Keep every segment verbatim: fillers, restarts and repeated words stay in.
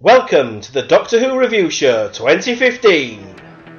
Welcome to the Doctor Who Review Show twenty fifteen.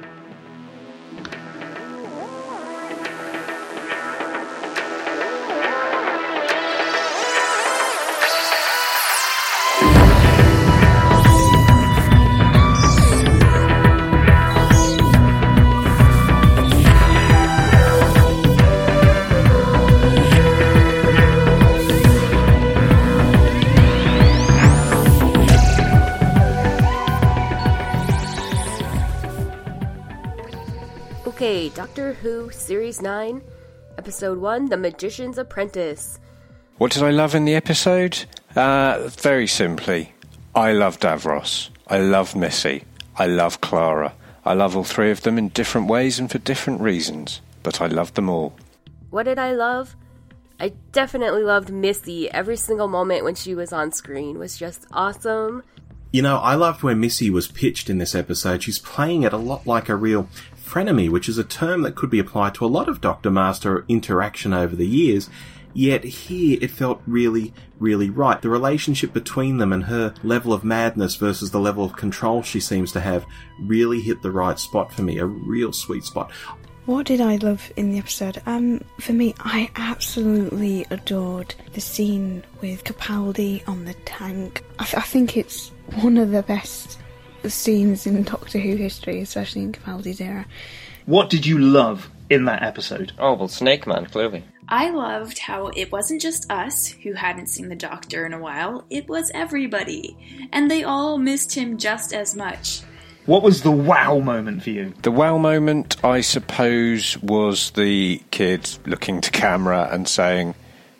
Okay, Doctor Who Series nine, Episode one, The Magician's Apprentice. What did I love in the episode? Uh, very simply, I love Davros. I love Missy. I love Clara. I love all three of them in different ways and for different reasons, but I love them all. What did I love? I definitely loved Missy. Every single moment when she was on screen was just awesome. You know, I loved where Missy was pitched in this episode. She's playing it a lot like a real frenemy, which is a term that could be applied to a lot of Doctor Master interaction over the years, yet here it felt really, really right. The relationship between them and her level of madness versus the level of control she seems to have really hit the right spot for me, a real sweet spot. What did I love in the episode? Um, for me, I absolutely adored the scene with Capaldi on the tank. I, th- I think it's one of the best scenes in Doctor Who history, especially in Capaldi's era. What did you love in that episode? Oh, well, Snake Man, clearly. I loved how it wasn't just us who hadn't seen the Doctor in a while, it was everybody. And they all missed him just as much. What was the wow moment for you? The wow moment, I suppose, was the kid looking to camera and saying,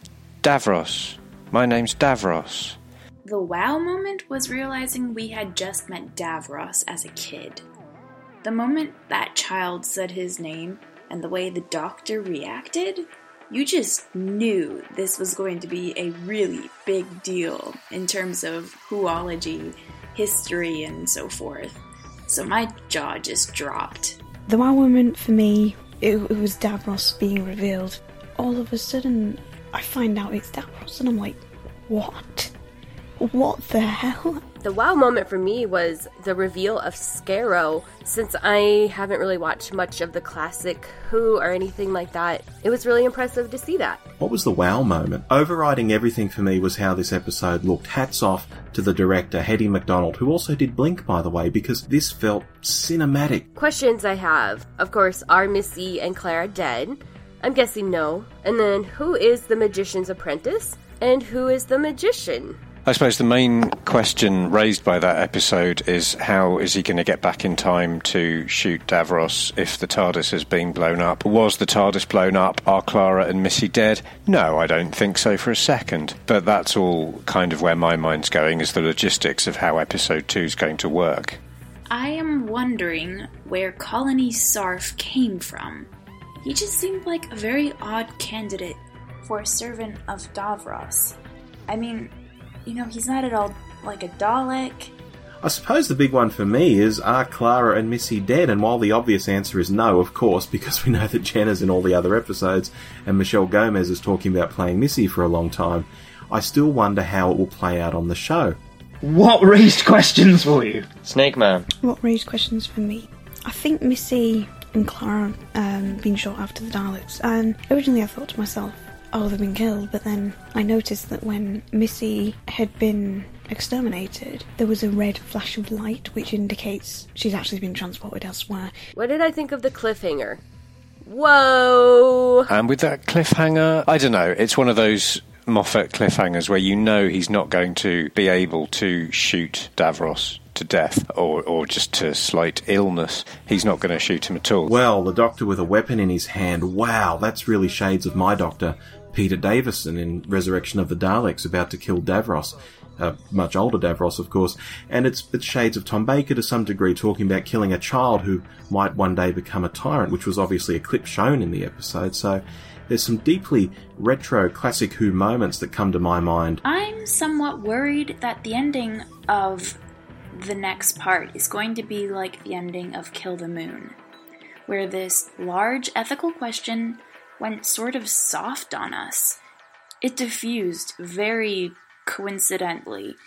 Davros, my name's Davros. The wow moment was realizing we had just met Davros as a kid. The moment that child said his name and the way the Doctor reacted, you just knew this was going to be a really big deal in terms of Whoology, history, and so forth. So my jaw just dropped. The wow moment for me, it, it was Davros being revealed. All of a sudden, I find out it's Davros and I'm like, what? What the hell? The wow moment for me was the reveal of Scarrow. Since I haven't really watched much of the classic Who or anything like that, it was really impressive to see that. What was the wow moment? Overriding everything for me was how this episode looked. Hats off to the director, Hetty MacDonald, who also did Blink, by the way, because this felt cinematic. Questions I have. Of course, are Missy and Clara dead? I'm guessing no. And then, who is the Magician's Apprentice? And who is the Magician? I suppose the main question raised by that episode is how is he going to get back in time to shoot Davros if the TARDIS has been blown up? Was the TARDIS blown up? Are Clara and Missy dead? No, I don't think so for a second. But that's all kind of where my mind's going, is the logistics of how episode two is going to work. I am wondering where Colony Sarf came from. He just seemed like a very odd candidate for a servant of Davros. I mean, you know, he's not at all like a Dalek. I suppose the big one for me is, are Clara and Missy dead? And while the obvious answer is no, of course, because we know that Jenna's in all the other episodes and Michelle Gomez is talking about playing Missy for a long time, I still wonder how it will play out on the show. What raised questions for you? Snake Man. What raised questions for me? I think Missy and Clara um, being shot after the Daleks, and originally I thought to myself, oh, they've been killed, but then I noticed that when Missy had been exterminated, there was a red flash of light, which indicates she's actually been transported elsewhere. What did I think of the cliffhanger? Whoa! And with that cliffhanger, I don't know, it's one of those Moffat cliffhangers where you know he's not going to be able to shoot Davros to death or, or just to slight illness. He's not going to shoot him at all. Well, the Doctor with a weapon in his hand, wow, that's really shades of my Doctor, Peter Davison in Resurrection of the Daleks, about to kill Davros. Uh, much older Davros, of course. And it's, it's shades of Tom Baker to some degree, talking about killing a child who might one day become a tyrant, which was obviously a clip shown in the episode. So there's some deeply retro classic Who moments that come to my mind. I'm somewhat worried that the ending of the next part is going to be like the ending of Kill the Moon, where this large ethical question went sort of soft on us. It diffused very coincidentally,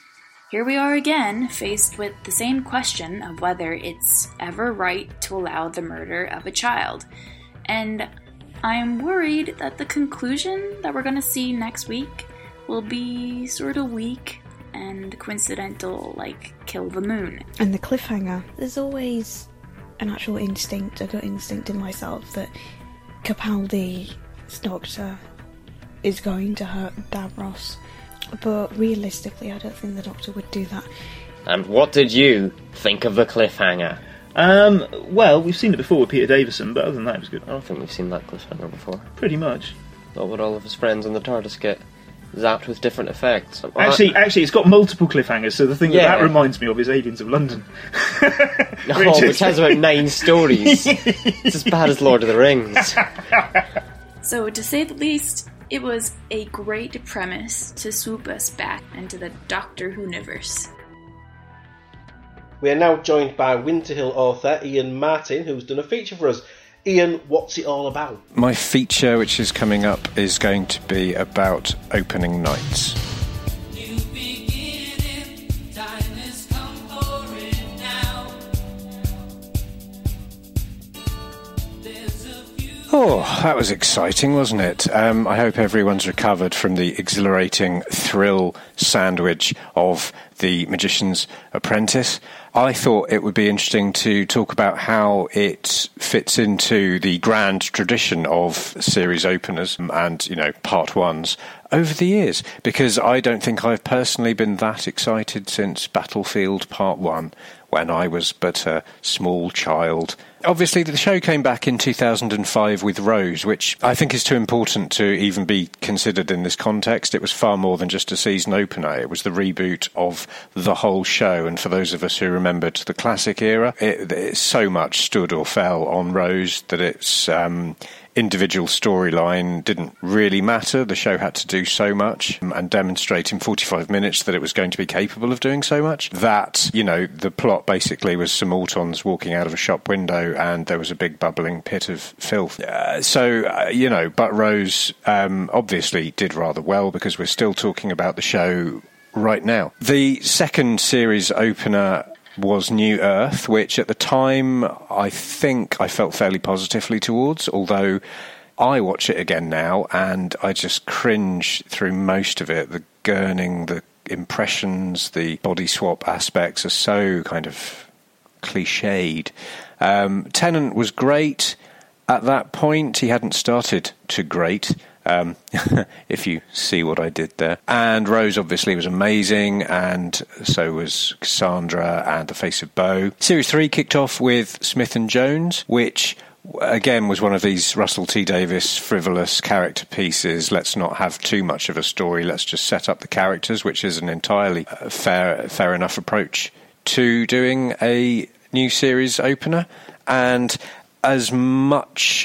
Here we are again, faced with the same question of whether it's ever right to allow the murder of a child. And I'm worried that the conclusion that we're going to see next week will be sort of weak and coincidental, like Kill the Moon. And the cliffhanger. There's always an actual instinct, a gut instinct in myself that Capaldi's doctor is going to hurt Davros. But realistically, I don't think the Doctor would do that. And what did you think of the cliffhanger? Um, well, we've seen it before with Peter Davison, but other than that, it was good. I don't think we've seen that cliffhanger before. Pretty much. Not would all of his friends in the TARDIS get zapped with different effects? Well, Actually, I... actually, it's got multiple cliffhangers, so the thing Yeah. that, that reminds me of is Aliens of London. Oh, which has about nine stories. It's as bad as Lord of the Rings. So, to say the least, it was a great premise to swoop us back into the Doctor Who-niverse. We are now joined by Winterhill author Ian Martin, who's done a feature for us. Ian, what's it all about? My feature, which is coming up, is going to be about opening nights. Oh, that was exciting, wasn't it? Um, I hope everyone's recovered from the exhilarating thrill sandwich of The Magician's Apprentice. I thought it would be interesting to talk about how it fits into the grand tradition of series openers and, you know, part ones over the years, because I don't think I've personally been that excited since Battlefield Part one, when I was but a small child. Obviously, the show came back in two thousand five with Rose, which I think is too important to even be considered in this context. It was far more than just a season opener. It was the reboot of the whole show, and for those of us who remembered the classic era, it, it so much stood or fell on Rose that its um, individual storyline didn't really matter. The show had to do so much um, and demonstrate in forty-five minutes that it was going to be capable of doing so much that, you know, the plot basically was some Autons walking out of a shop window and there was a big bubbling pit of filth. Uh, so, uh, you know, but Rose um, obviously did rather well, because we're still talking about the show right now. The second series opener was New Earth, which at the time I think I felt fairly positively towards, although I watch it again now and I just cringe through most of it. The gurning, the impressions, the body swap aspects are so kind of cliched. Um, Tennant was great at that point. He hadn't started to great. Um, if you see what I did there. And Rose obviously was amazing, and so was Cassandra and The Face of Bo. Series three kicked off with Smith and Jones, which again was one of these Russell T Davies frivolous character pieces. Let's not have too much of a story, let's just set up the characters, which is an entirely fair fair enough approach to doing a new series opener. And as much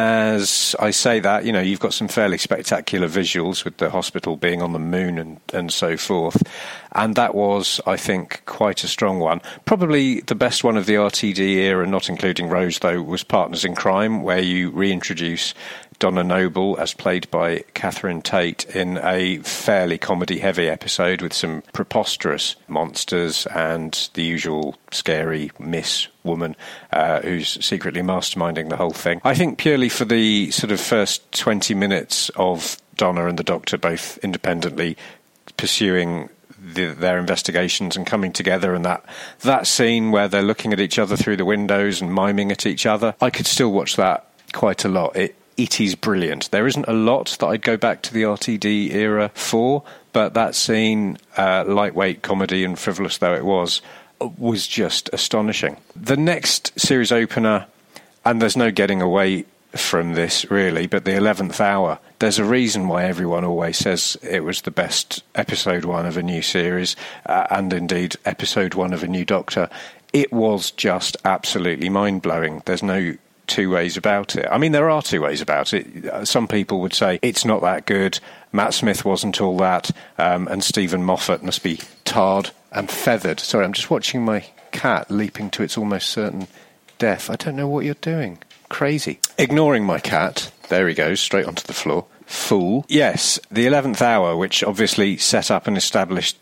as I say that, you know, you've got some fairly spectacular visuals with the hospital being on the moon and, and so forth. And that was, I think, quite a strong one. Probably the best one of the R T D era, not including Rose, though, was Partners in Crime, where you reintroduce Donna Noble, as played by Catherine Tate, in a fairly comedy-heavy episode with some preposterous monsters and the usual scary Miss woman uh, who's secretly masterminding the whole thing. I think purely for the sort of first twenty minutes of Donna and the Doctor both independently pursuing the, their investigations and coming together, and that that scene where they're looking at each other through the windows and miming at each other, I could still watch that quite a lot. It It is brilliant. There isn't a lot that I'd go back to the R T D era for, but that scene, uh, lightweight comedy and frivolous though it was, was just astonishing. The next series opener, and there's no getting away from this really, but the eleventh hour, there's a reason why everyone always says it was the best episode one of a new series, uh, and indeed episode one of a new Doctor. It was just absolutely mind-blowing. There's no two ways about it. I mean, there are two ways about it. Some people would say it's not that good, Matt Smith wasn't all that, um, and Stephen Moffat must be tarred and feathered. Sorry, I'm just watching my cat leaping to its almost certain death. I don't know what you're doing. Crazy. Ignoring my cat, there he goes, straight onto the floor. Fool. Yes, the eleventh hour, which obviously set up and established the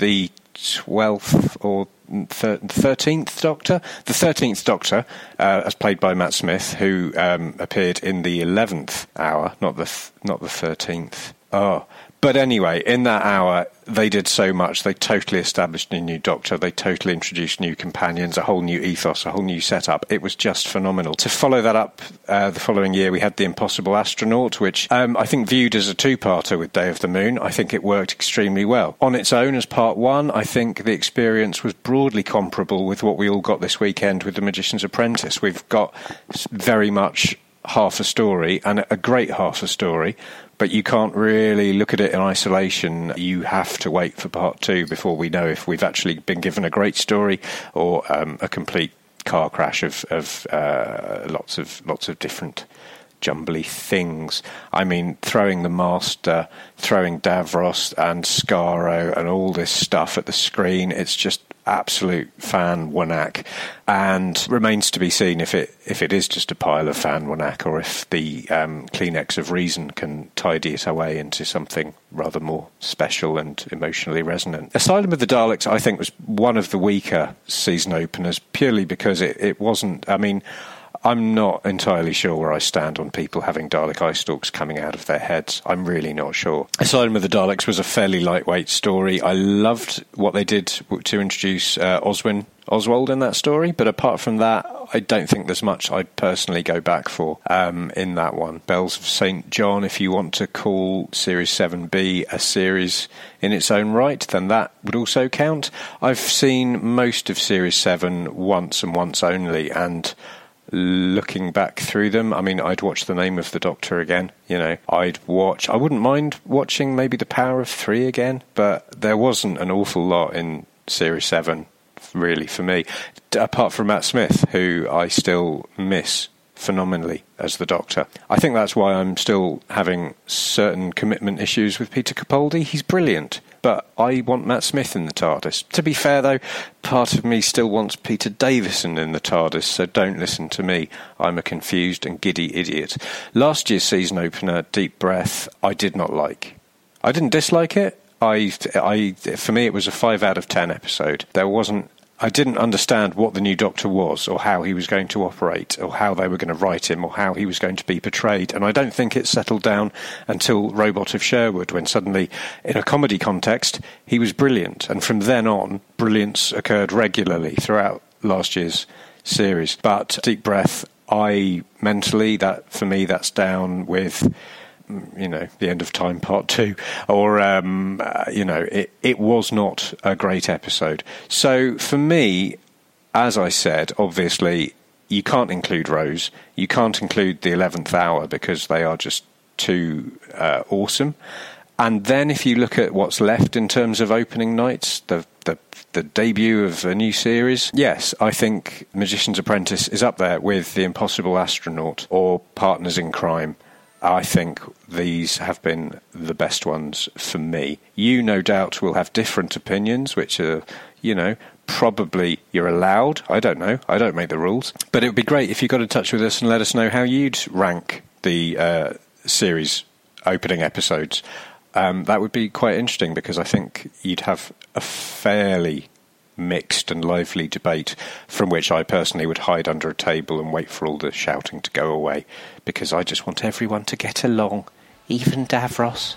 twelfth or thirteenth Doctor. The thirteenth Doctor, uh, as played by Matt Smith, who um, appeared in the eleventh hour, not the th- not the thirteenth. Oh. But anyway, in that hour, they did so much. They totally established a new Doctor. They totally introduced new companions, a whole new ethos, a whole new setup. It was just phenomenal. To follow that up, uh, the following year, we had The Impossible Astronaut, which um, I think viewed as a two-parter with Day of the Moon. I think it worked extremely well. On its own, as part one, I think the experience was broadly comparable with what we all got this weekend with The Magician's Apprentice. We've got very much half a story, and a great half a story, but you can't really look at it in isolation. You have to wait for part two before we know if we've actually been given a great story or um, a complete car crash of, of uh, lots of lots of different jumbly things. I mean, throwing the Master, throwing Davros and Skaro and all this stuff at the screen, it's just absolute fan wanack, and remains to be seen if it if it is just a pile of fan wanack or if the um, Kleenex of reason can tidy it away into something rather more special and emotionally resonant. Asylum of the Daleks, I think, was one of the weaker season openers, purely because it, it wasn't, I mean, I'm not entirely sure where I stand on people having Dalek eye stalks coming out of their heads. I'm really not sure. Asylum of the Daleks was a fairly lightweight story. I loved what they did to introduce uh, Oswin Oswald in that story, but apart from that, I don't think there's much I'd personally go back for um, in that one. Bells of Saint John, if you want to call Series seven B a series in its own right, then that would also count. I've seen most of Series seven once and once only, and looking back through them, I mean, I'd watch The Name of the Doctor again, you know, I'd watch, I wouldn't mind watching maybe The Power of Three again, but there wasn't an awful lot in Series seven, really, for me, apart from Matt Smith, who I still miss phenomenally as the Doctor. I think that's why I'm still having certain commitment issues with Peter Capaldi. He's brilliant, but I want Matt Smith in the TARDIS. To be fair, though, part of me still wants Peter Davison in the TARDIS, so don't listen to me. I'm a confused and giddy idiot. Last year's season opener, Deep Breath, I did not like. I didn't dislike it. I, I, for me, it was a five out of ten episode. There wasn't I didn't understand what the new Doctor was, or how he was going to operate, or how they were going to write him, or how he was going to be portrayed. And I don't think it settled down until Robot of Sherwood, when suddenly, in a comedy context, he was brilliant. And from then on, brilliance occurred regularly throughout last year's series. But Deep Breath, I mentally, that for me, that's down with, you know, The End of Time Part Two, or um, uh, you know, it it was not a great episode. So for me, as I said, obviously you can't include Rose, you can't include the eleventh hour because they are just too uh, awesome. And then if you look at what's left in terms of opening nights, the the the debut of a new series, yes, I think Magician's Apprentice is up there with The Impossible Astronaut or Partners in Crime. I think these have been the best ones for me. You, no doubt, will have different opinions, which are, you know, probably you're allowed. I don't know. I don't make the rules. But it would be great if you got in touch with us and let us know how you'd rank the uh, series opening episodes. Um, that would be quite interesting, because I think you'd have a fairly mixed and lively debate, from which I personally would hide under a table and wait for all the shouting to go away, because I just want everyone to get along, even Davros.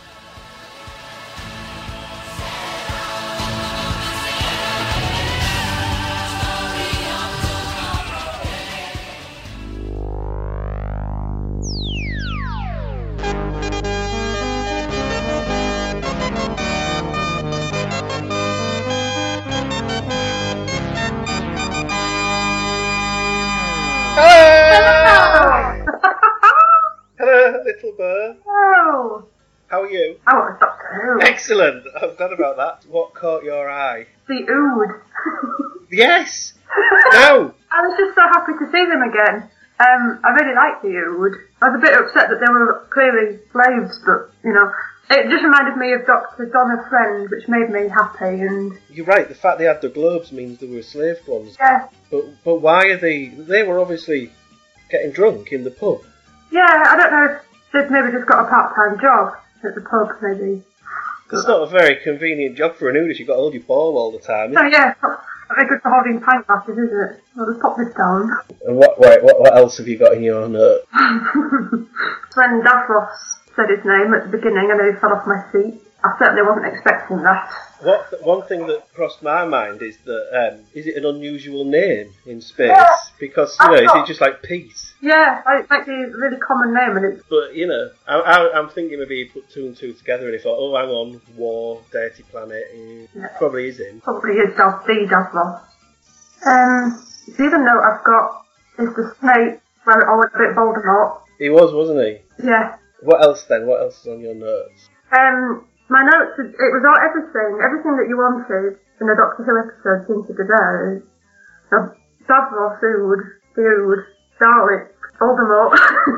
Little bird. Oh. How are you? I want Doctor Who. Excellent. I'm glad about that. What caught your eye? The Ood. Yes. No. I was just so happy to see them again. Um, I really liked the Ood. I was a bit upset that they were clearly slaves, but you know, it just reminded me of Doctor Donna Friend, which made me happy. And you're right. The fact they had the globes means they were slave ones. Yeah. But but why are they? They were obviously getting drunk in the pub. Yeah, I don't know if they've maybe just got a part-time job at the pub, maybe. It's not a very convenient job for an Ood if you've got to hold your ball all the time. Is Oh yeah, it's not very good for holding pint glasses, is it? I'll just pop this down. And what, wait, what, what else have you got in your note? When Davros said his name at the beginning, I nearly fell off my seat. I certainly wasn't expecting that. What, one thing that crossed my mind is that, um, is it an unusual name in space? Yeah. Because, you know, is it just like peace? Yeah, it might be a really common name, and it's But, you know, I, I, I'm thinking maybe he put two and two together and he thought, oh, hang on, war, dirty planet, mm, Yeah. probably is him. probably is Dav- the Davros. Um, the other note I've got is the snake where I went a bit Voldemort. He was, wasn't he? Yeah. What else then? What else is on your notes? Um, my notes, it was all everything, everything that you wanted in a Doctor Who episode seems to be there. So, Davros, Ood, the Ood, Dalek, Voldemort.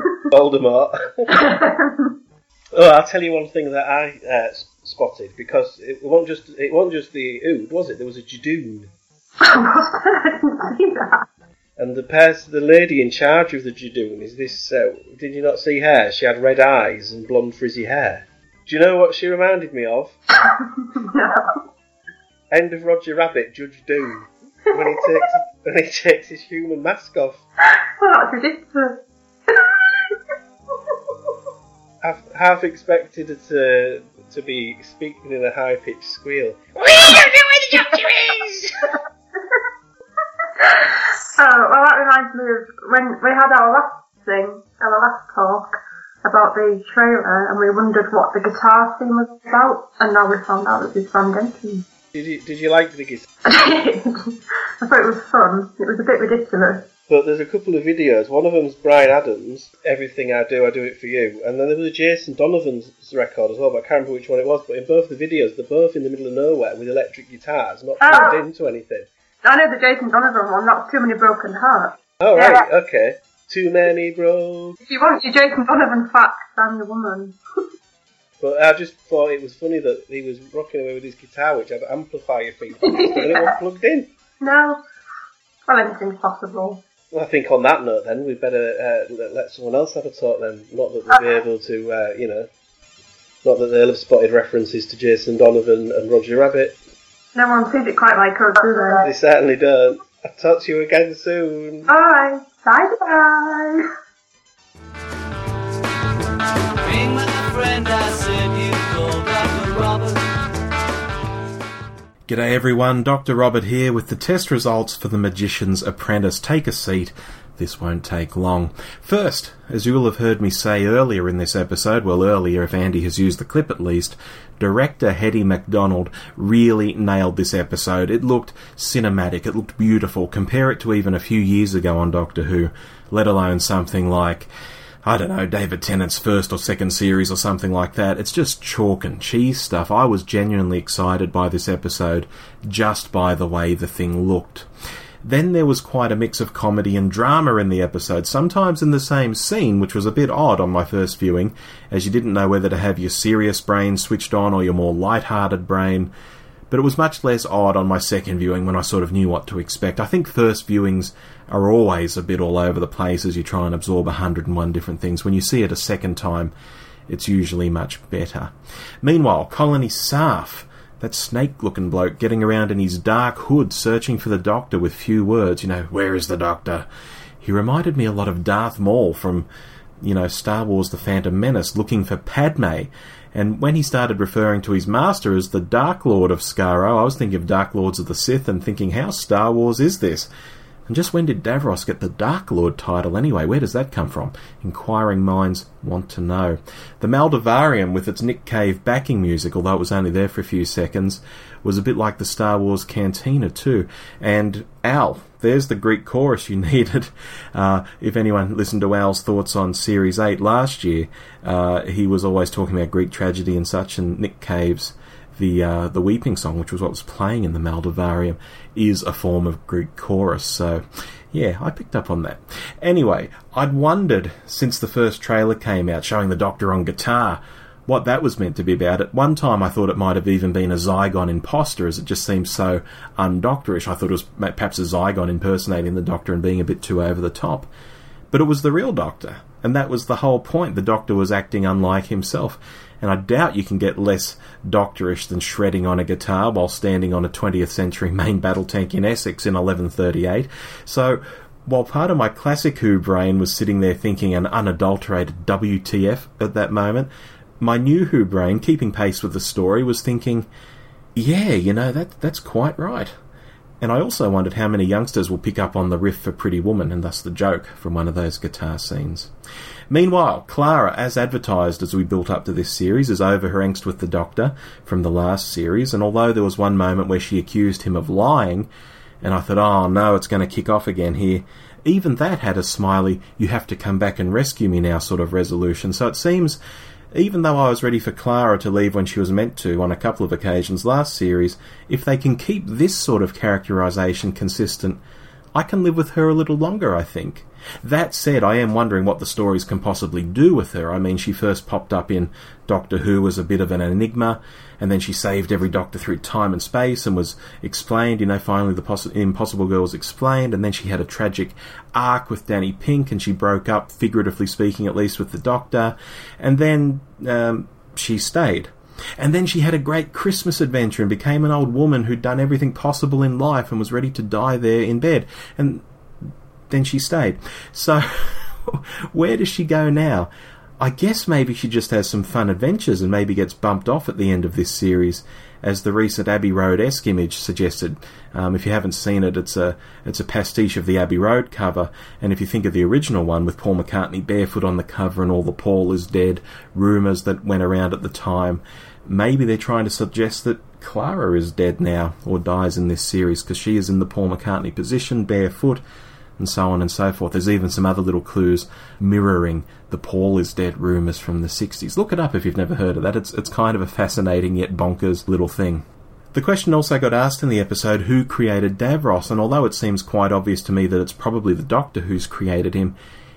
Voldemort. Oh, I'll tell you one thing that I uh, spotted, because it wasn't just it wasn't just the Ood, was it? There was a Judoon. I didn't see that. And the person, the lady in charge of the Judoon is this, uh, did you not see her? She had red eyes and blonde frizzy hair. Do you know what she reminded me of? No. End of Roger Rabbit, Judge Doom. When he takes when he takes his human mask off. Well, that's ridiculous. Half, half expected it to, to be speaking in a high-pitched squeal. Oh, well, that reminds me of when we had our last thing, our last talk about the trailer, and we wondered what the guitar theme was about, and now we found out it was Van Denken. Did you, did you like the guitar? I thought it was fun. It was a bit ridiculous. But there's a couple of videos. One of them's Bryan Adams, Everything I Do, I Do It For You. And then there was a Jason Donovan's record as well, but I can't remember which one it was. But in both the videos, they're both in the middle of nowhere with electric guitars, not plugged Oh. into anything. I know the Jason Donovan one, that's Too Many Broken Hearts. Oh, Yeah. right, okay. Too many broke. If you want your Jason Donovan facts, I'm your woman. But I just thought it was funny that he was rocking away with his guitar, which had amplifier feedback, but it wasn't plugged in. No. Well, anything's possible. Well, I think on that note, then, we'd better uh, let, let someone else have a talk then. Not that they'll be able to, uh, you know, not that they'll have spotted references to Jason Donovan and Roger Rabbit. No one sees it quite like us, do they? They certainly don't. I'll talk to you again soon. Bye. Bye bye. Ring my friend, I said you called Doctor Robert. G'day everyone, Doctor Robert here with the test results for The Magician's Apprentice. Take a seat, this won't take long. First, as you will have heard me say earlier in this episode, well earlier if Andy has used the clip at least, director Hetty MacDonald really nailed this episode. It looked cinematic, it looked beautiful. Compare it to even a few years ago on Doctor Who, let alone something like, I don't know, David Tennant's first or second series or something like that. It's just chalk and cheese stuff. I was genuinely excited by this episode just by the way the thing looked. Then there was quite a mix of comedy and drama in the episode, sometimes in the same scene, which was a bit odd on my first viewing, as you didn't know whether to have your serious brain switched on or your more light-hearted brain. But it was much less odd on my second viewing when I sort of knew what to expect. I think first viewings are always a bit all over the place as you try and absorb a hundred and one different things. When you see it a second time, it's usually much better. Meanwhile, Colony Sarf, that snake-looking bloke getting around in his dark hood searching for the Doctor with few words, you know, where is the Doctor? He reminded me a lot of Darth Maul from, you know, Star Wars The Phantom Menace, looking for Padme. And when he started referring to his master as the Dark Lord of Skaro, I was thinking of Dark Lords of the Sith and thinking, how Star Wars is this? And just when did Davros get the Dark Lord title anyway? Where does that come from? Inquiring minds want to know. The Maldivarium, with its Nick Cave backing music, although it was only there for a few seconds, was a bit like the Star Wars Cantina too. And Al, there's the Greek chorus you needed. Uh, if anyone listened to Al's thoughts on Series eight last year, uh, he was always talking about Greek tragedy and such, and Nick Cave's The uh, the Weeping Song, which was what was playing in the Maldivarium, is a form of Greek chorus. So, yeah, I picked up on that. Anyway, I'd wondered, since the first trailer came out showing the Doctor on guitar, what that was meant to be about. At one time I thought it might have even been a Zygon imposter, as it just seems so undoctorish. I thought it was perhaps a Zygon impersonating the Doctor and being a bit too over the top. But it was the real Doctor. And that was the whole point. The Doctor was acting unlike himself. And I doubt you can get less doctorish than shredding on a guitar while standing on a twentieth century main battle tank in Essex in eleven thirty-eight. So, while part of my classic Who brain was sitting there thinking an unadulterated W T F at that moment, my new Who brain, keeping pace with the story, was thinking, yeah, you know, that that's quite right. And I also wondered how many youngsters will pick up on the riff for Pretty Woman, and thus the joke from one of those guitar scenes. Meanwhile, Clara, as advertised as we built up to this series, is over her angst with the Doctor from the last series, and although there was one moment where she accused him of lying, and I thought, oh no, it's going to kick off again here, even that had a smiley, you have to come back and rescue me now sort of resolution. So it seems, even though I was ready for Clara to leave when she was meant to on a couple of occasions last series, if they can keep this sort of characterisation consistent, I can live with her a little longer, I think. That said, I am wondering what the stories can possibly do with her. I mean, she first popped up in Doctor Who as a bit of an enigma, and then she saved every Doctor through time and space and was explained, you know, finally the Poss- Impossible Girl was explained, and then she had a tragic arc with Danny Pink, and she broke up, figuratively speaking at least, with the Doctor, and then um, she stayed. And then she had a great Christmas adventure and became an old woman who'd done everything possible in life and was ready to die there in bed. And then she stayed. So, where does she go now? I guess maybe she just has some fun adventures and maybe gets bumped off at the end of this series, as the recent Abbey Road-esque image suggested. Um, if you haven't seen it, it's a it's a pastiche of the Abbey Road cover, and if you think of the original one with Paul McCartney barefoot on the cover and all the Paul is dead rumours that went around at the time, maybe they're trying to suggest that Clara is dead now, or dies in this series, because she is in the Paul McCartney position, barefoot, and so on and so forth. There's even some other little clues mirroring the Paul is dead rumours from the sixties. Look it up if you've never heard of that. It's it's kind of a fascinating yet bonkers little thing. The question also got asked in the episode, who created Davros? And although it seems quite obvious to me that it's probably the Doctor who's created him,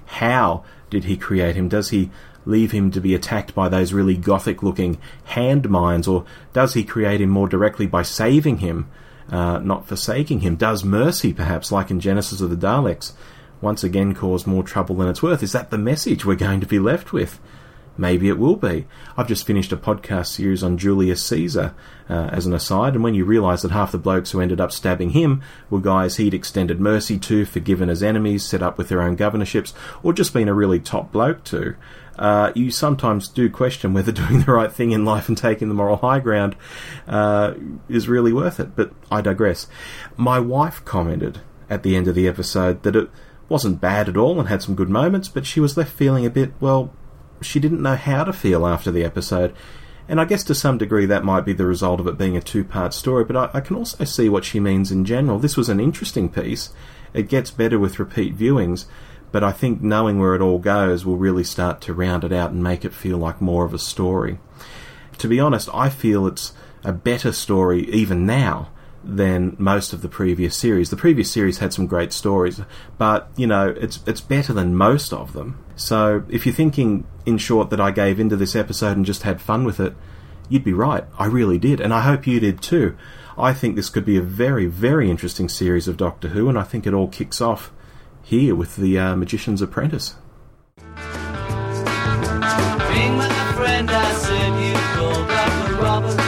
how did he create him? Does he leave him to be attacked by those really gothic-looking hand mines, or does he create him more directly by saving him, Uh, not forsaking him? Does mercy, perhaps, like in Genesis of the Daleks, once again cause more trouble than it's worth? Is that the message we're going to be left with? Maybe it will be. I've just finished a podcast series on Julius Caesar, uh, as an aside, and when you realise that half the blokes who ended up stabbing him were guys he'd extended mercy to, forgiven as enemies, set up with their own governorships, or just been a really top bloke to, Uh, you sometimes do question whether doing the right thing in life and taking the moral high ground uh, is really worth it, but I digress. My wife commented at the end of the episode that it wasn't bad at all and had some good moments, but she was left feeling a bit, well, she didn't know how to feel after the episode. And I guess to some degree that might be the result of it being a two-part story, but I, I can also see what she means in general. This was an interesting piece. It gets better with repeat viewings, but I think knowing where it all goes will really start to round it out and make it feel like more of a story. To be honest, I feel it's a better story even now than most of the previous series. The previous series had some great stories, but, you know, it's it's better than most of them. So if you're thinking, in short, that I gave into this episode and just had fun with it, you'd be right. I really did, and I hope you did too. I think this could be a very, very interesting series of Doctor Who, and I think it all kicks off here with the uh, Magician's Apprentice. Being my friend, I said you go back with Robert.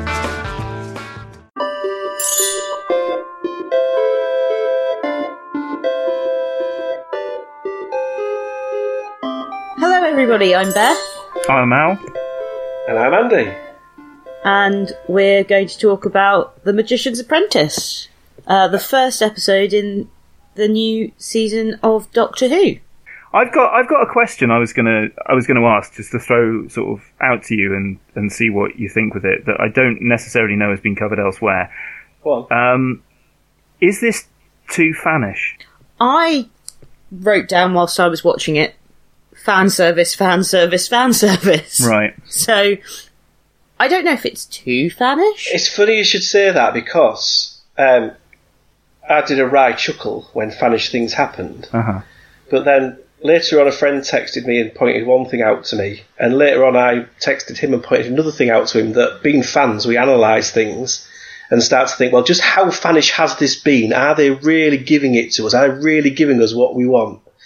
Hello everybody, I'm Beth. I'm Al. And I'm Andy. And we're going to talk about The Magician's Apprentice, uh, the first episode in the new season of Doctor Who. I've got I've got a question I was gonna I was gonna ask, just to throw sort of out to you and, and see what you think with it, that I don't necessarily know has been covered elsewhere. Well, um, is this too fanish? I wrote down whilst I was watching it, fan service, fan service, fan service. Right. So I don't know if it's too fanish. It's funny you should say that, because um, I did a wry chuckle when fanish things happened. Uh-huh. But then later on a friend texted me and pointed one thing out to me, and later on I texted him and pointed another thing out to him, that being fans, we analyse things and start to think, well, just how fanish has this been? Are they really giving it to us? Are they really giving us what we want?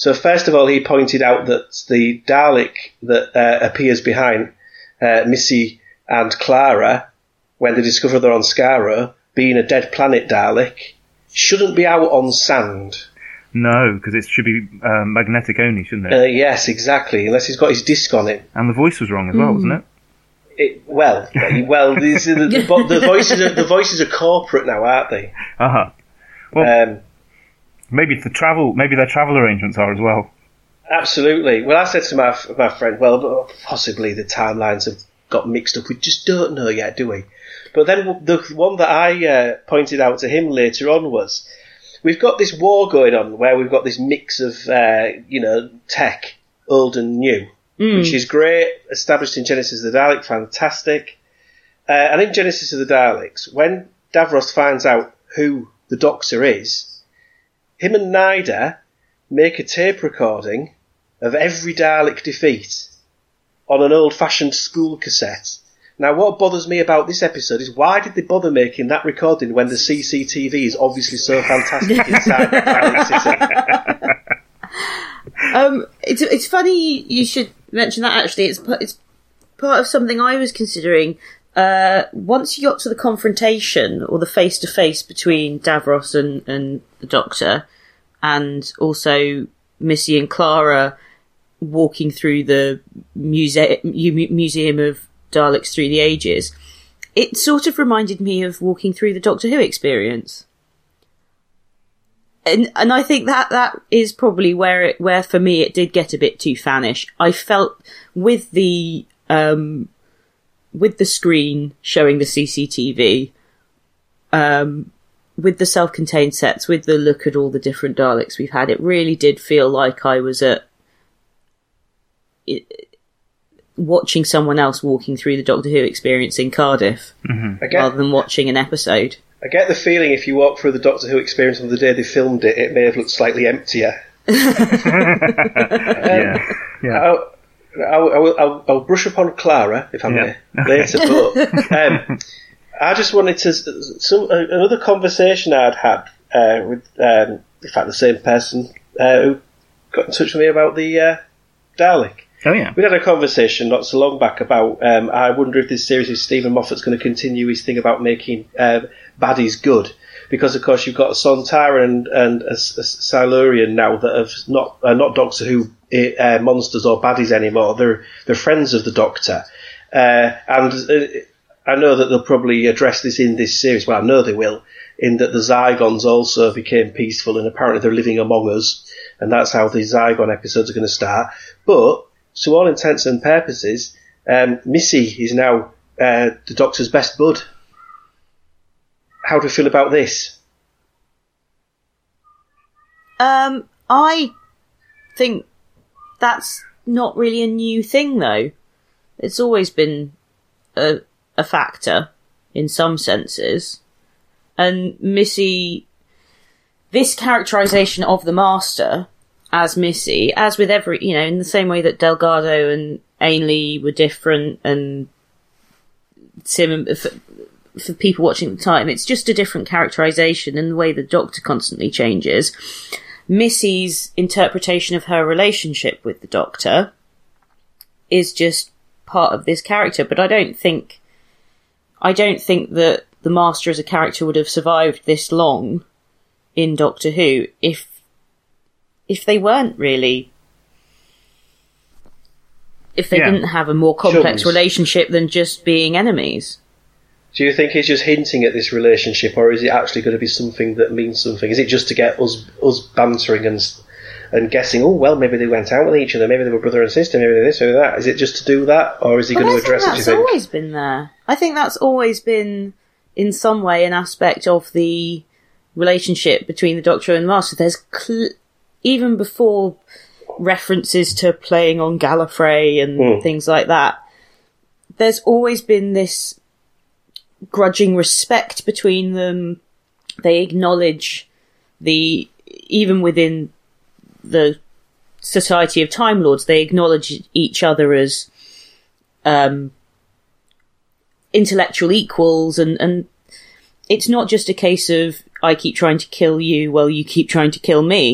So first of all, he pointed out that the Dalek that uh, appears behind uh, Missy and Clara when they discover they're on Skaro, being a dead planet Dalek, shouldn't be out on sand. No, because it should be uh, magnetic only, shouldn't it? Uh, yes, exactly, unless he's got his disc on it. And the voice was wrong as well, Mm. wasn't it? It, well, well, the, the, the, vo- the voices are, the voices are corporate now, aren't they? Uh huh. Well, Um, maybe the travel, maybe their travel arrangements are as well. absolutely. Well, I said to my my friend, well, possibly the timelines have got mixed up. We just don't know yet, do we? But then the one that I uh, pointed out to him later on was, we've got this war going on where we've got this mix of, uh, you know, tech, old and new, Mm. which is great, established in Genesis of the Dalek, fantastic. Uh, and in Genesis of the Daleks, when Davros finds out who the Doctor is, him and Nyder make a tape recording of every Dalek defeat on an old-fashioned school cassette. Now, what bothers me about this episode is, why did they bother making that recording when the C C T V is obviously so fantastic inside the Dalek City? Um, it's it's funny you should mention that. Actually, it's p- it's part of something I was considering. Uh, once you got to the confrontation or the face to face between Davros and, and the Doctor, and also Missy and Clara walking through the muse- mu- Museum of Daleks Through the Ages, it sort of reminded me of walking through the Doctor Who experience. And and I think that that is probably where it, where for me it did get a bit too fanish. I felt with the um with the screen showing the C C T V, um with the self-contained sets, with the look at all the different Daleks we've had, it really did feel like I was at it, watching someone else walking through the Doctor Who experience in Cardiff, Mm-hmm. Again, rather than watching an episode. I get the feeling if you walk through the Doctor Who experience on the day they filmed it, it may have looked slightly emptier. um, Yeah, yeah. I'll, I'll, I'll, I'll, I'll brush upon Clara, if I may, Yeah. later, but um, I just wanted to... Some, uh, another conversation I'd had uh, with, um, in fact, the same person uh, who got in touch with me about the uh, Dalek. Oh yeah. We had a conversation not so long back about, um, I wonder if this series of Stephen Moffat's going to continue his thing about making uh, baddies good. Because, of course, you've got a Sontaran and, and a, a Silurian now that have not are not Doctor Who uh, monsters or baddies anymore. They're they're friends of the Doctor. Uh, and uh, I know that they'll probably address this in this series. Well, I know they will, in that the Zygons also became peaceful and apparently they're living among us. And that's how the Zygon episodes are going to start. But to all intents and purposes, um, Missy is now uh, the Doctor's best bud. How do you feel about this? Um, I think that's not really a new thing, though. It's always been a, a factor in some senses. And Missy, this characterization of the Master as Missy, as with every, you know, in the same way that Delgado and Ainley were different, and Sim, for, for people watching at the time, it's just a different characterization in the way the Doctor constantly changes. Missy's interpretation of her relationship with the Doctor is just part of this character, but I don't think, I don't think that the Master as a character would have survived this long in Doctor Who if if they weren't really, if they Yeah. didn't have a more complex Chums. relationship than just being enemies. Do you think he's just hinting at this relationship, or is it actually going to be something that means something? Is it just to get us us bantering and and guessing, oh, well, maybe they went out with each other, maybe they were brother and sister, maybe they this, maybe that? Is it just to do that, or is he But going I to address it, think do you that's think? always been there. I think that's always been, in some way, an aspect of the relationship between the Doctor and the Master. There's cl- even before references to playing on Gallifrey and Mm. things like that, there's always been this grudging respect between them. They acknowledge the, even within the Society of Time Lords, they acknowledge each other as um, intellectual equals, and, and it's not just a case of I keep trying to kill you while you keep trying to kill me.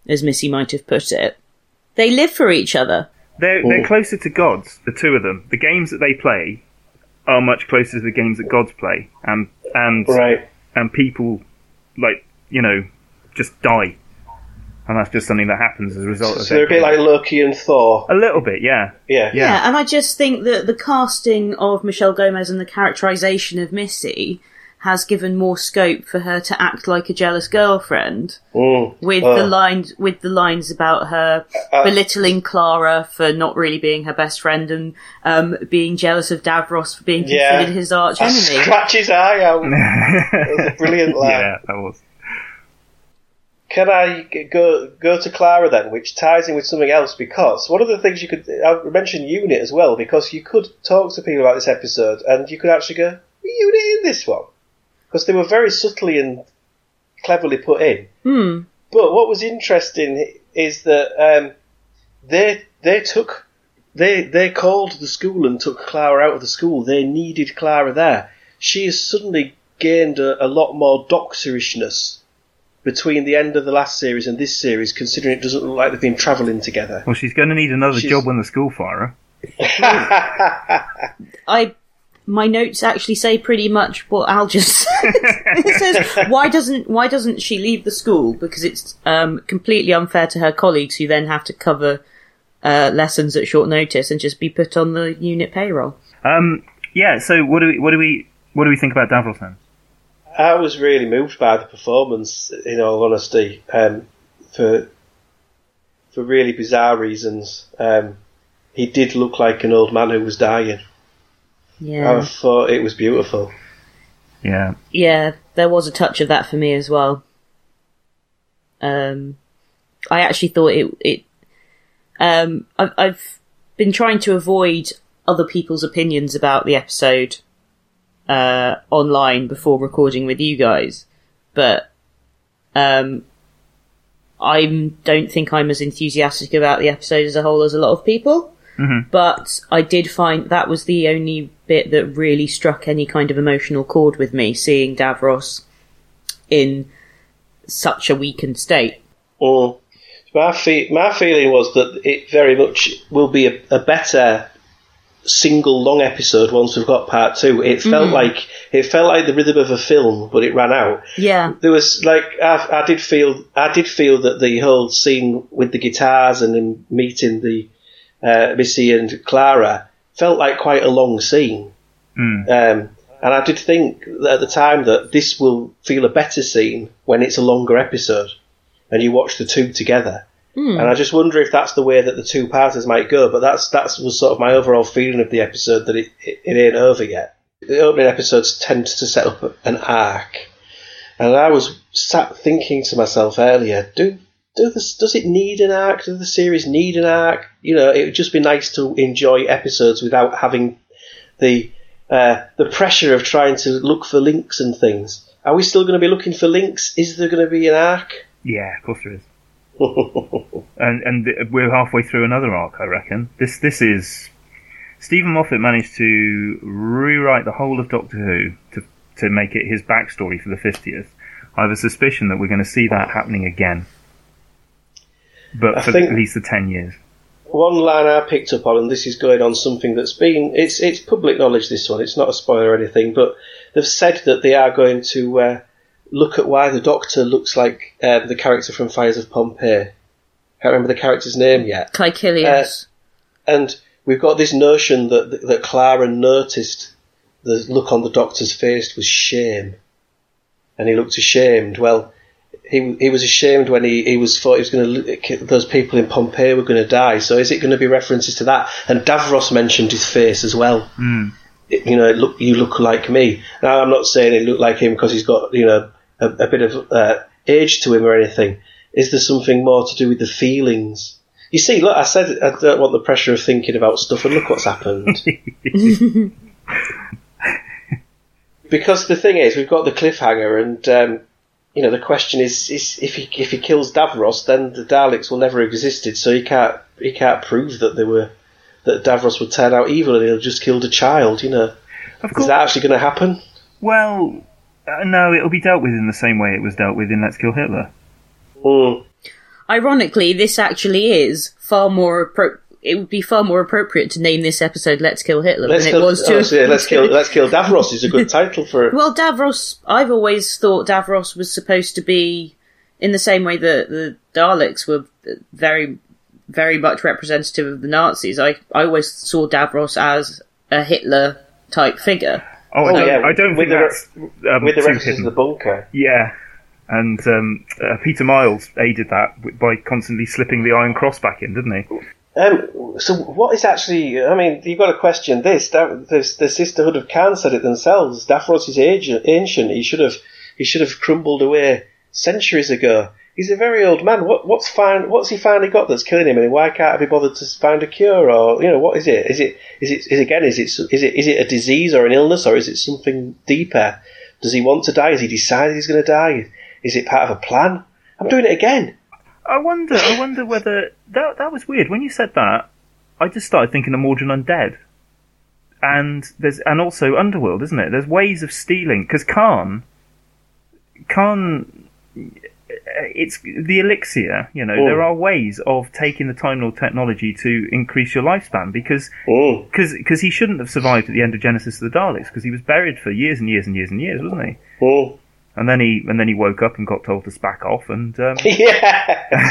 as Missy might have put it. They live for each other. They're, they're closer to gods, the two of them. The games that they play are much closer to the games that gods play. And, and, right. and people, like, you know, just die. And that's just something that happens as a result So, of so they're a bit like Loki and Thor. A little bit, yeah. Yeah. Yeah. Yeah, and I just think that the casting of Michelle Gomez and the characterisation of Missy has given more scope for her to act like a jealous girlfriend mm. with oh. the lines with the lines about her uh, belittling Clara for not really being her best friend and um, being jealous of Davros for being considered yeah. his arch enemy. Scratch his eye out. That was a brilliant line. Yeah, that was. Can I go go to Clara then, which ties in with something else? Because one of the things you could, I mentioned Unit as well, because you could talk to people about this episode and you could actually go, are Unit in this one? Because they were very subtly and cleverly put in. Hmm. But what was interesting is that um, they they took they they called the school and took Clara out of the school. They needed Clara there. She has suddenly gained a, a lot more doctorishness between the end of the last series and this series, considering it doesn't look like they've been travelling together. Well, she's going to need another She's... job when the school fire her. I. My notes actually say pretty much what Al just said. It says, why doesn't why doesn't she leave the school? Because it's um, completely unfair to her colleagues who then have to cover uh, lessons at short notice and just be put on the unit payroll. Um, yeah. So what do we what do we what do we think about Davros then? I was really moved by the performance, in all honesty, um, for for really bizarre reasons. Um, he did look like an old man who was dying. Yeah. I thought it was beautiful. Yeah. Yeah, there was a touch of that for me as well. Um, I actually thought it. it um, I've, I've been trying to avoid other people's opinions about the episode uh, online before recording with you guys, but um, I don't think I'm as enthusiastic about the episode as a whole as a lot of people. Mm-hmm. But I did find that was the only bit that really struck any kind of emotional chord with me, seeing Davros in such a weakened state. Mm. My, fe- my feeling was that it very much will be a, a better single long episode once we've got part two. It felt mm. like it felt like the rhythm of a film, but it ran out. Yeah, there was like I, I did feel I did feel that the whole scene with the guitars and him meeting the Uh, Missy and Clara felt like quite a long scene. Mm. Um, and I did think that at the time that this will feel a better scene when it's a longer episode and you watch the two together. Mm. And I just wonder if that's the way that the two parters might go. But that's that's was sort of my overall feeling of the episode, that it, it, it ain't over yet. The opening episodes tend to set up an arc. And I was sat thinking to myself earlier, do Do this, does it need an arc? Does the series need an arc? You know, it would just be nice to enjoy episodes without having the uh, the pressure of trying to look for links and things. Are we still going to be looking for links? Is there going to be an arc? Yeah, of course there is. and and we're halfway through another arc, I reckon. This this is Stephen Moffat managed to rewrite the whole of Doctor Who to to make it his backstory for the fiftieth. I have a suspicion that we're going to see that happening again. But I for think at least the ten years. One line I picked up on, and this is going on something that's been, it's it's public knowledge, this one, it's not a spoiler or anything, but they've said that they are going to uh, look at why the Doctor looks like uh, the character from Fires of Pompeii. Can't remember the character's name yet. Caecilius. Uh, and we've got this notion that, that Clara noticed the look on the Doctor's face was shame. And he looked ashamed. Well, He he was ashamed when he, he was thought he was going to those people in Pompeii were going to die. So is it going to be references to that? And Davros mentioned his face as well. Mm. It, you know, look, you look like me. Now I'm not saying it looked like him because he's got, you know, a, a bit of uh, age to him or anything. Is there something more to do with the feelings? You see, look, I said I don't want the pressure of thinking about stuff, and look what's happened. Because the thing is, we've got the cliffhanger, and. Um, You know, the question is, is if he if he kills Davros, then the Daleks will never have existed. So he can't he can't prove that they were that Davros would turn out evil and he'll just killed a child. You know, of course. Is that actually going to happen? Well, uh, no, it'll be dealt with in the same way it was dealt with in Let's Kill Hitler. Mm. ironically, this actually is far more appro- it would be far more appropriate to name this episode "Let's Kill Hitler" Let's than kill, it was to. oh, so yeah, let's kill. Let's kill Davros is a good title for it. Well, Davros. I've always thought Davros was supposed to be, in the same way that the Daleks were very, very much representative of the Nazis. I I always saw Davros as a Hitler type figure. Oh, I Oh, don't, yeah, I don't with think the- that's um, With the too references hidden. to the bunker. Yeah, and um, uh, Peter Miles aided that w- by constantly slipping the Iron Cross back in, didn't he? Um, so what is actually? I mean, you've got to question this. Da- The, the Sisterhood of Khan said it themselves. Davros is age- ancient. He should have he should have crumbled away centuries ago. He's a very old man. What what's fine? What's he finally got that's killing him? And why can't I be bothered to find a cure? Or you know, what is it? Is it is it is again? Is it is it is it a disease or an illness, or is it something deeper? Does he want to die? Has he decided he's going to die? Is it part of a plan? I'm doing it again. I wonder. I wonder whether that that was weird when you said that. I just started thinking of Mordrin Undead, and there's and also Underworld, isn't it? There's ways of stealing because Khan, Khan, it's the elixir. You know, Mm. there are ways of taking the Time Lord technology to increase your lifespan because Mm. because because he shouldn't have survived at the end of Genesis of the Daleks because he was buried for years and years and years and years, wasn't he? Mm. And then he and then he woke up and got told to spack off and um, Yeah.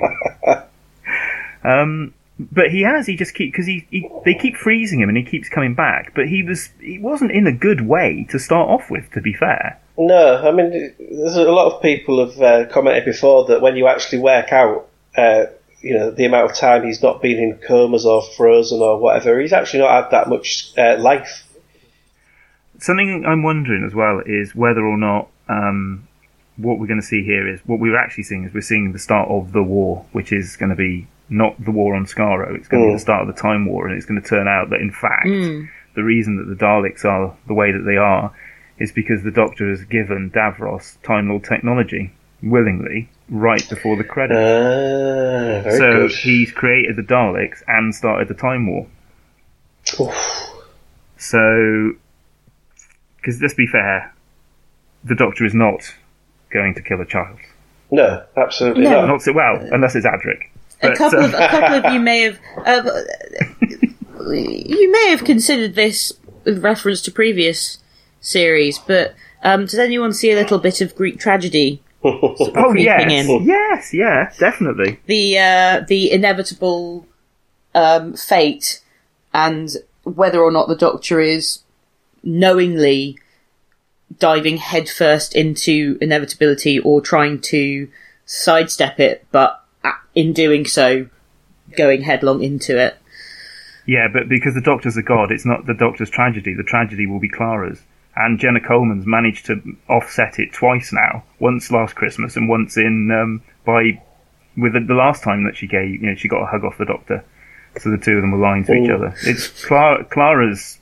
um but he has he just keep because he, he they keep freezing him and he keeps coming back, but he was he wasn't in a good way to start off with, to be fair. No, I mean, there's a lot of people have uh, commented before that when you actually work out, uh, you know, the amount of time he's not been in comas or frozen or whatever, he's actually not had that much uh, life. Something I'm wondering as well is whether or not um what we're going to see here is what we're actually seeing is we're seeing the start of the war, which is going to be not the war on Skaro, it's going to Mm. be the start of the Time War, and it's going to turn out that in fact Mm. the reason that the Daleks are the way that they are is because the Doctor has given Davros Time Lord technology willingly right before the credits. Ah, very so good. he's created the Daleks and started the Time War. Oof. So, because let's be fair, the Doctor is not going to kill a child. No, absolutely No. not. Not so well, unless it's Adric. A But, couple of uh, a couple of you may have uh, you may have considered this with reference to previous series, but um, does anyone see a little bit of Greek tragedy? oh creeping yes, in? yes, yeah, definitely. The uh, the inevitable um, fate, and whether or not the Doctor is knowingly diving headfirst into inevitability or trying to sidestep it, but in doing so, going headlong into it. Yeah, but because the Doctor's a god, it's not the Doctor's tragedy. The tragedy will be Clara's. And Jenna Coleman's managed to offset it twice now. Once last Christmas and once in um, by with the, the last time that she gave, you know, she got a hug off the Doctor. So the two of them were lying to each Ooh. other. It's Clara, Clara's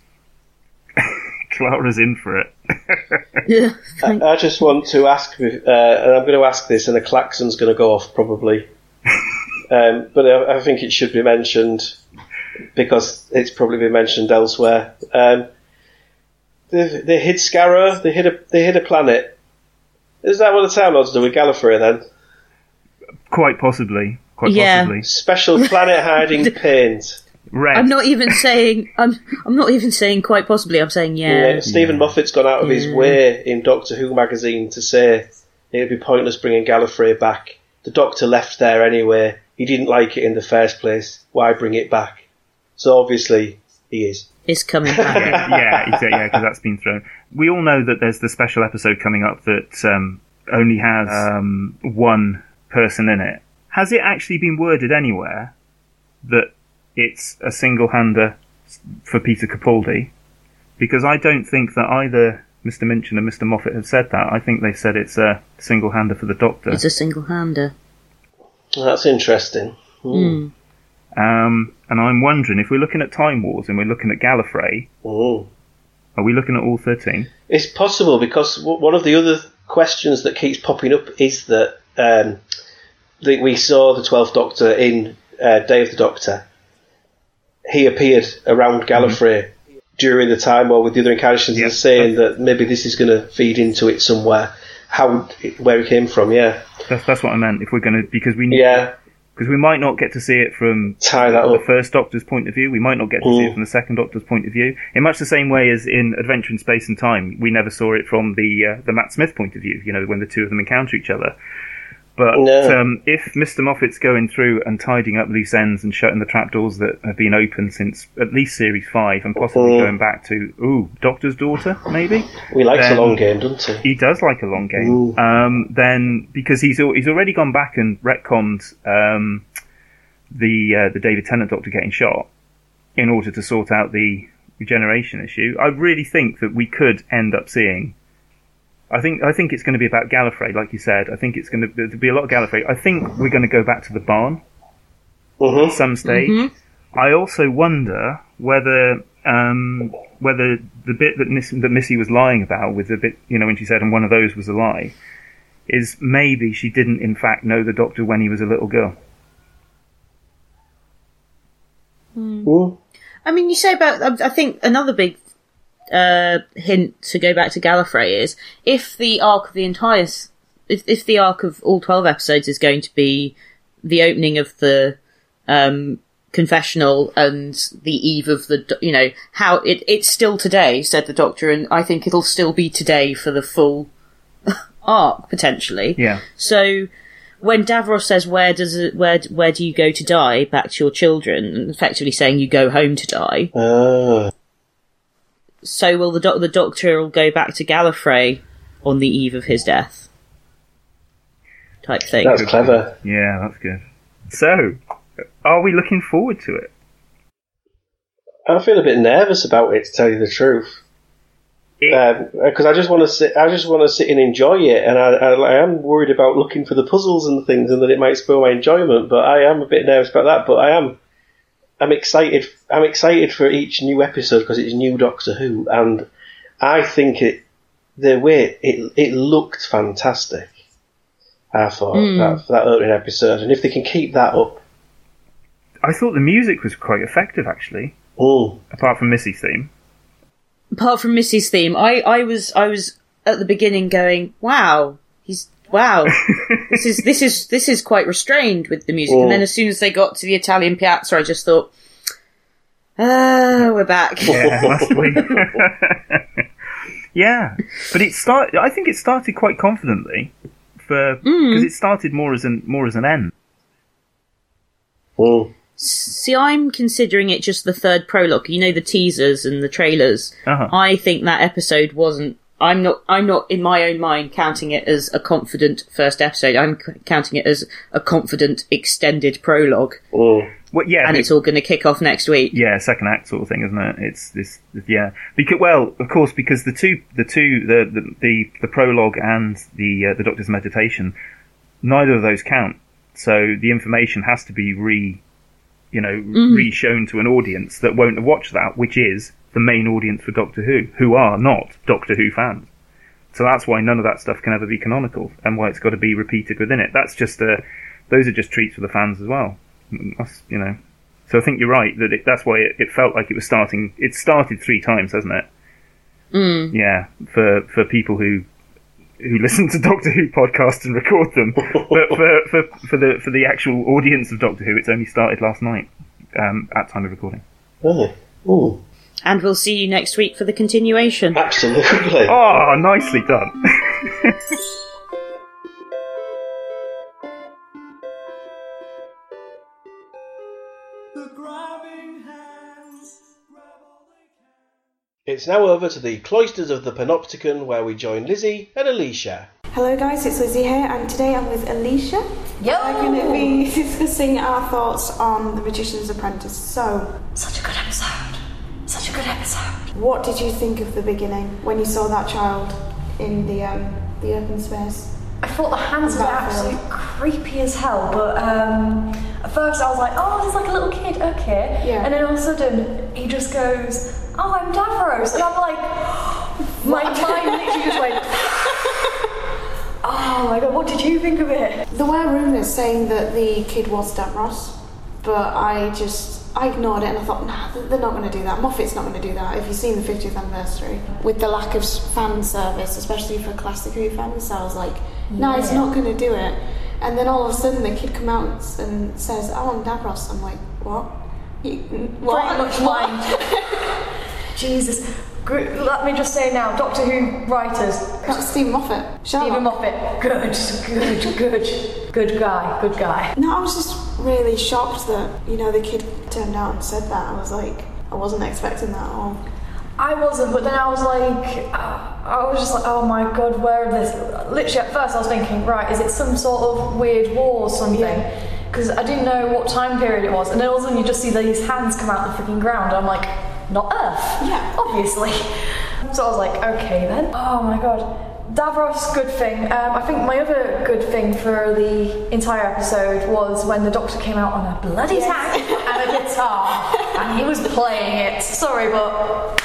Clara's in for it. Yeah. I, I just want to ask, uh, and I'm going to ask this, and the klaxon's going to go off probably. um, but I, I think it should be mentioned because it's probably been mentioned elsewhere. Um, they, they hid Skaro. They hid a they hid a planet. Is that what the Time Lords do with Gallifrey then? Quite possibly. Quite Yeah. possibly. Special planet hiding paint. Red. I'm not even saying I'm. I'm not even saying quite possibly. I'm saying yeah. Yeah, Stephen Moffat's gone out of his Yeah. way in Doctor Who magazine to say it would be pointless bringing Gallifrey back. The Doctor left there anyway. He didn't like it in the first place. Why bring it back? So obviously he is. It's coming back. yeah, exactly, yeah, because that's been thrown. We all know that there's the special episode coming up that um, only has um, one person in it. Has it actually been worded anywhere that it's a single-hander for Peter Capaldi? Because I don't think that either Mister Minchin and Mister Moffat have said that. I think they've said it's a single-hander for the Doctor. It's a single-hander. That's interesting. Hmm. Mm. Um, and I'm wondering, if we're looking at Time Wars and we're looking at Gallifrey, Ooh. are we looking at all thirteen? It's possible because w- one of the other questions that keeps popping up is that um, the, we saw the twelfth Doctor in uh, Day of the Doctor. He appeared around Gallifrey mm-hmm. during the time, or with the other incarnations, Yeah. and saying that maybe this is going to feed into it somewhere. how where he came from. Yeah, that's that's what I meant. If we're going to, because we need, yeah, because we might not get to see it from tie that the up. first Doctor's point of view. We might not get to Mm. see it from the second Doctor's point of view. In much the same way as in Adventure in Space and Time, we never saw it from the uh, the Matt Smith point of view. You know, when the two of them encounter each other. But No. um, if Mister Moffat's going through and tidying up loose ends and shutting the trapdoors that have been open since at least Series five, and possibly Mm. going back to, ooh, Doctor's daughter, maybe? He likes then- a long game, doesn't he? He does like a long game. Ooh. Um, then, because he's al- he's already gone back and retconned um, the uh, the David Tennant Doctor getting shot in order to sort out the regeneration issue, I really think that we could end up seeing. I think I think it's going to be about Gallifrey, like you said. I think it's going to there'll be a lot of Gallifrey. I think we're going to go back to the barn Mhm. at some stage. Mhm. I also wonder whether um, whether the bit that, Miss, that Missy was lying about, with the bit, you know, when she said, and one of those was a lie, is maybe she didn't in fact know the Doctor when he was a little girl. Mm. I mean, you say about. I think another big uh, hint to go back to Gallifrey is if the arc of the entire, s- if if the arc of all twelve episodes is going to be the opening of the um, confessional and the eve of the, do- you know, how it it's still today, said the Doctor, and I think it'll still be today for the full arc potentially. Yeah. So when Davros says, "Where does it, where where do you go to die?" back to your children, effectively saying you go home to die. Ah. So will the doc- the Doctor will go back to Gallifrey on the eve of his death, type thing. That's clever. Yeah, that's good. So, are we looking forward to it? I feel a bit nervous about it, to tell you the truth, because I just want to sit. I just want to sit and enjoy it, and I, I, I am worried about looking for the puzzles and things, and that it might spoil my enjoyment. But I am a bit nervous about that. But I am. I'm excited. I'm excited for each new episode because it's new Doctor Who, and I think it. The way it it looked fantastic. I thought Mm. that that opening episode, and if they can keep that up, I thought the music was quite effective, actually. Mm. Apart from Missy's theme. Apart from Missy's theme, I, I was I was at the beginning going, "Wow, he's wow, this is this is this is quite restrained with the music." Mm. And then as soon as they got to the Italian Piazza, I just thought, "Ah, we're back." Yeah, last week. Yeah, but it started. I think it started quite confidently, for because it started more as an more as an end. Mm. See, I'm considering it just the third prologue. You know, the teasers and the trailers. Uh-huh. I think that episode wasn't. I'm not. I'm not in my own mind counting it as a confident first episode. I'm c- counting it as a confident extended prologue. Mm. Well, yeah, and but- it's all going to kick off next week. Yeah, second act sort of thing, isn't it? It's this, yeah. Because, well, of course, because the two, the two, the the the, the prologue and the uh, the Doctor's meditation, neither of those count. So the information has to be re, you know, Mhm. re-shown to an audience that won't have watched that, which is the main audience for Doctor Who, who are not Doctor Who fans. So that's why none of that stuff can ever be canonical, and why it's got to be repeated within it. That's just a, those are just treats for the fans as well. That's, you know. So I think you're right that it, that's why it, it felt like it was starting. It started three times, hasn't it? Mm. Yeah, for for people who who listen to Doctor Who podcasts and record them, but for, for for the for the actual audience of Doctor Who, it's only started last night um, at time of recording. Oh, ooh. And we'll see you next week for the continuation. Absolutely. Oh, nicely done. It's now over to the cloisters of the Panopticon, where we join Lizzie and Alicia. Hello guys, it's Lizzie here, and today I'm with Alicia. Yo! We're going to be discussing our thoughts on The Magician's Apprentice. So, Such a good episode. Such a good episode. what did you think of the beginning when you saw that child in the um, the open space? I thought the hands were absolutely creepy as hell, but um, at first I was like, oh, there's like a little kid, okay. Yeah. And then all of a sudden, he just goes, oh, I'm Davros. And I'm like, my mind literally just went, oh my god, what did you think of it? There were rumours saying that the kid was Davros, but I just, I ignored it and I thought, nah, they're not going to do that. Moffat's not going to do that. If you've seen the fiftieth anniversary, with the lack of fan service, especially for Classic Who fans, I was like, no, nah, Yeah. it's not going to do it. And then all of a sudden the kid comes out and says, oh, I'm Davros. I'm like, what? You, what? Pretty much mine. Jesus. Gr- Let me just say now, Doctor Who writers. Stephen Moffat. Stephen Moffat. Good, good, good. Good guy, good guy. No, I was just really shocked that, you know, the kid turned out and said that. I was like, I wasn't expecting that at all. I wasn't, but then I was like, uh, I was just like, oh my god, where is this? Literally at first I was thinking, right, is it some sort of weird war or something? Because I didn't know what time period it was, and then all of a sudden you just see these hands come out of the freaking ground, and I'm like, not Earth, yeah, obviously. So I was like, okay then. Oh my god. Davros, good thing. Um, I think my other good thing for the entire episode was when the Doctor came out on a bloody Yes. tank and a guitar, and he was playing it. Sorry, but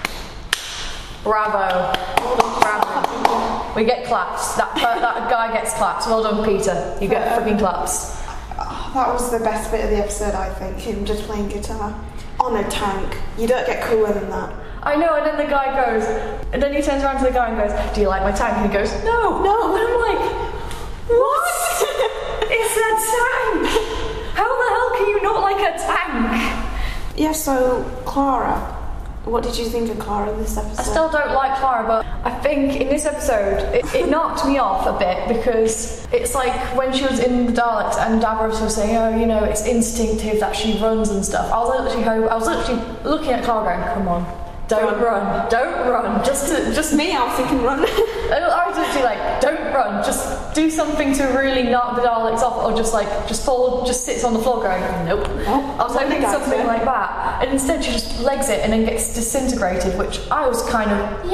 bravo, bravo. We get claps. That per- that guy gets claps. Well done, Peter. You get freaking claps. Oh, that was the best bit of the episode, I think. Him just playing guitar on a tank. You don't get cooler than that. I know, and then the guy goes, and then he turns around to the guy and goes, do you like my tank? And he goes, no, no. And I'm like, what? It's a tank! How the hell can you not like a tank? Yeah, so, Clara, what did you think of Clara this episode? I still don't like Clara, but I think in this episode, it, it knocked me off a bit, because it's like when she was in the Daleks and Davros was saying, oh, you know, it's instinctive that she runs and stuff. I was literally, I was literally looking at Clara going, come on. Don't run, don't run, just to, just me, I was thinking run. I was literally like, don't run, just do something to really knock the Daleks off, or just like, just fall, just sits on the floor going, nope. nope. I was hoping something like that, and instead she just legs it and then gets disintegrated, which I was kind of,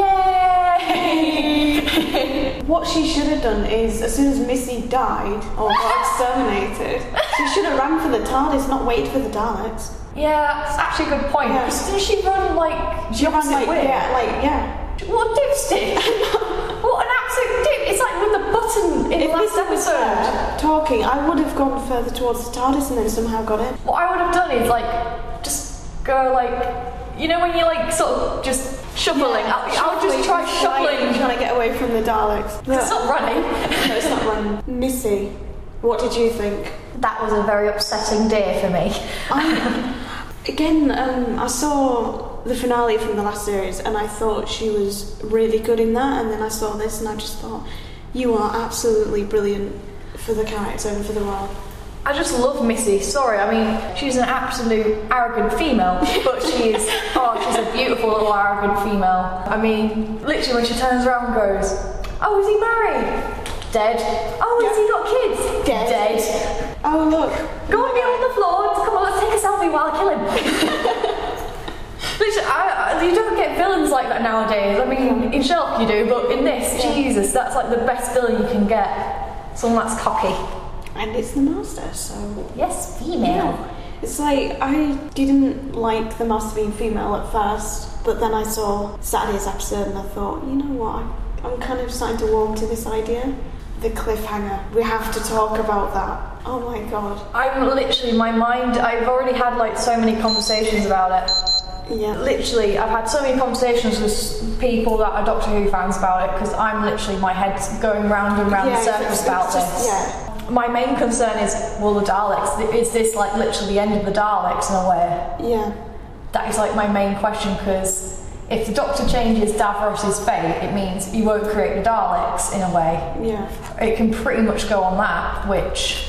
yay! What she should have done is, as soon as Missy died, or got exterminated, she should have ran for the TARDIS, not wait for the Daleks. Yeah, that's actually a good point. Yeah. Didn't she run like She ran like, way? yeah, like, yeah. What a dipstick! What an absolute dip! It's like with the button in If the last Missy was episode. there talking, I would have gone further towards the TARDIS and then somehow got in. What I would have done is like, just go like, you know when you're like sort of just shuffling? Yeah, I, I would just try shuffling. Trying to get away from the Daleks. It's not running. No, it's not running. Missy, what did you think? That was a very upsetting day for me. I, again, um, I saw the finale from the last series and I thought she was really good in that, and then I saw this and I just thought, you are absolutely brilliant for the character and for the role. I just love Missy. Sorry, I mean, she's an absolute arrogant female, but she is, oh, she's a beautiful little arrogant female. I mean, literally when she turns around and goes, oh, is he married? Dead. Oh, has he got kids? Dead. Dead. Oh, look. Go on, get on the floor. Come on, let's take a selfie while I kill him. Literally, I, I, you don't get villains like that nowadays. I mean, in Sherlock you do, but in this, yeah. Jesus, that's like the best villain you can get. Someone that's cocky. And it's the Master, so... Yes, female. Yeah. It's like, I didn't like the Master being female at first, but then I saw Saturday's episode and I thought, you know what, I'm kind of starting to warm to this idea. The cliffhanger. We have to talk about that. Oh my god. I'm literally, my mind, I've already had like so many conversations about it. Yeah. Literally, I've had so many conversations with people that are Doctor Who fans about it, because I'm literally, my head's going round and round yeah, in circles about just, this. Yeah. My main concern is, well, the Daleks, is this like literally the end of the Daleks in a way? Yeah. That is like my main question, because if the Doctor changes Davros' fate, it means he won't create the Daleks in a way. Yeah. It can pretty much go on that, which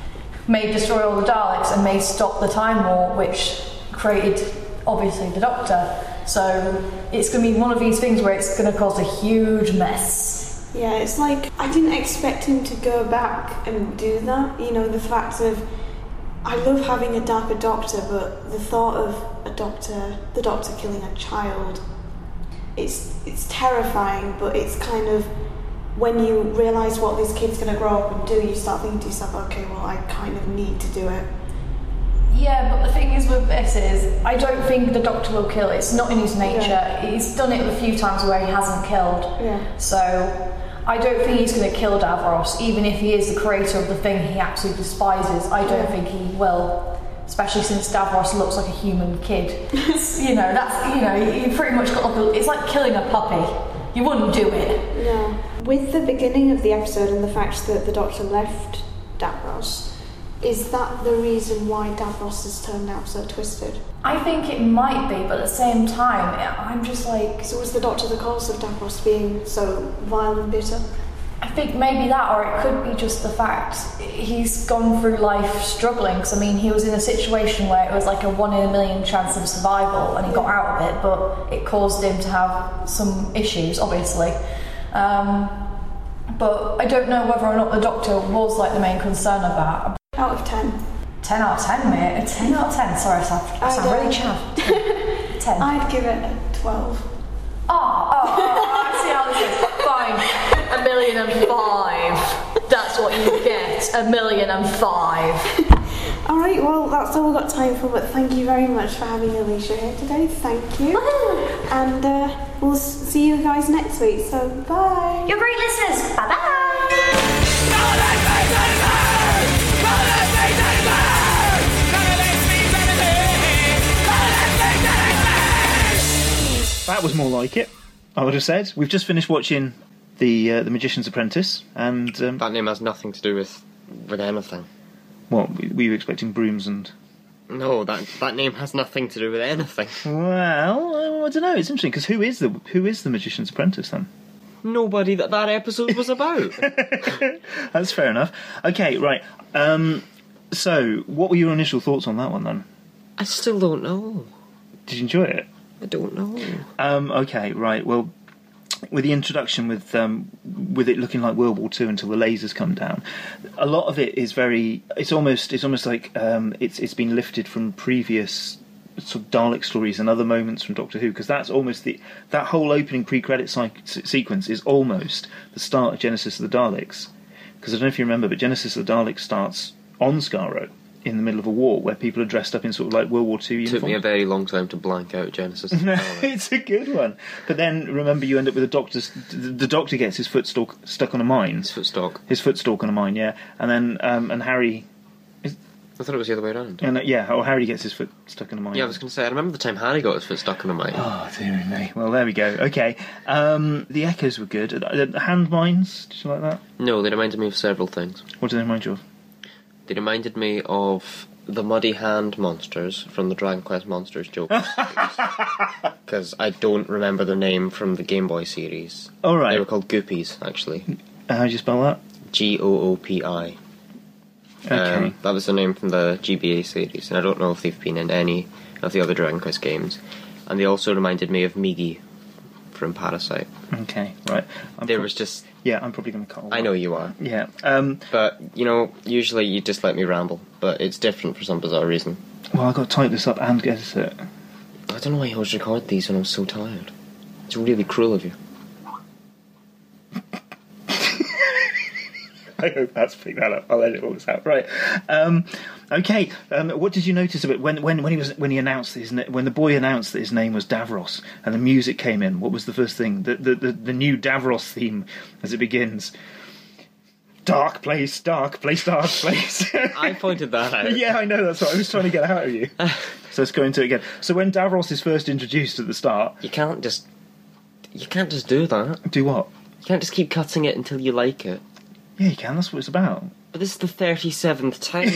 may destroy all the Daleks and may stop the Time War, which created, obviously, the Doctor. So it's going to be one of these things where it's going to cause a huge mess. Yeah, it's like, I didn't expect him to go back and do that. You know, the fact of, I love having a darker Doctor, but the thought of a Doctor, the Doctor killing a child, it's it's terrifying, but it's kind of, when you realise what this kid's going to grow up and do, you start thinking to yourself, okay, well, I kind of need to do it. Yeah, but the thing is with this is, I don't think the Doctor will kill. It's not in his nature. Yeah. He's done it a few times where he hasn't killed. Yeah. So I don't think he's going to kill Davros, even if he is the creator of the thing he absolutely despises. I don't think he will especially since Davros looks like a human kid. You know, that's, you know, you pretty much got like a, it's like killing a puppy. You wouldn't do it. No. With the beginning of the episode and the fact that the Doctor left Davros, is that the reason why Davros has turned out so twisted? I think it might be, but at the same time, I'm just like... So was the Doctor the cause of Davros being so vile and bitter? I think maybe that, or it could be just the fact he's gone through life struggling. Because I mean, he was in a situation where it was like a one in a million chance of survival, and he got out of it, but it caused him to have some issues, obviously. Um, but I don't know whether or not the Doctor was like the main concern of that. Out of ten. ten out of ten, mate. A ten out of ten. Sorry, I sound, I sound really chuffed. ten. I'd give it a twelve. Oh, oh, oh, I see how this is. Fine. A million and five. That's what you get. A million and five. Alright, well, that's all we've got time for, but thank you very much for having Alicia here today. Thank you. And uh, we'll see you guys next week, so bye. You're great listeners. Bye-bye. That was more like it, I would have said. We've just finished watching the uh, the Magician's Apprentice, and um, that name has nothing to do with with anything. What, were you expecting brooms and? No, that that name has nothing to do with anything. Well, I don't know. It's interesting because who is the who is the Magician's Apprentice then? Nobody that that episode was about. That's fair enough. Okay, right. Um, so, what were your initial thoughts on that one then? I still don't know. Did you enjoy it? I don't know. Um, okay, right. Well, with the introduction, with um, with it looking like World War Two until the lasers come down, a lot of it is very. It's almost. It's almost like um, it's it's been lifted from previous sort of Dalek stories and other moments from Doctor Who, because that's almost the that whole opening pre-credit se- sequence is almost the start of Genesis of the Daleks. Because I don't know if you remember, but Genesis of the Daleks starts on Skaro, in the middle of a war where people are dressed up in sort of like World War Two uniforms. It took me a very long time to blank out Genesis. No, it's a good one. But then remember, you end up with a doctor's. The doctor gets his foot stuck stuck on a mine. His foot stuck. His foot stuck on a mine, yeah. And then um, and Harry. Is, I thought it was the other way around. And uh, yeah, oh, Harry gets his foot stuck in a mine. Yeah, I was going to say. I remember the time Harry got his foot stuck in a mine. Oh dear me. Well, there we go. Okay, um, the echoes were good. The, the hand mines. Did you like that? No, they reminded me of several things. What did they remind you of? They reminded me of the Muddy Hand monsters from the Dragon Quest Monsters joke. Because I don't remember their name from the Game Boy series. Oh, right. They were called Goopies, actually. Uh, how do you spell that? G O O P I. Okay. Um, that was the name from the G B A series, and I don't know if they've been in any of the other Dragon Quest games. And they also reminded me of Migi from Parasite. Okay, right. I'm there pro- was just... Yeah, I'm probably going to call I know you are. Yeah. Um, but, you know, usually you just let me ramble, but it's different for some bizarre reason. Well, I've got to type this up and edit it. I don't know why you always record these when I'm so tired. It's really cruel of you. I hope that's picked that up. I'll edit all this out. Right. Um, okay. Um, what did you notice about when, when, when he was when he announced his na- when the boy announced that his name was Davros and the music came in? What was the first thing? The the the, the new Davros theme as it begins. Dark place, dark place, dark place. I pointed that out. Yeah, I know. That's what I was trying to get out of you. So let's go into it again. So when Davros is first introduced at the start, you can't just you can't just do that. Do what? You can't just keep cutting it until you like it. Yeah, you can. That's what it's about. But this is the thirty-seventh time.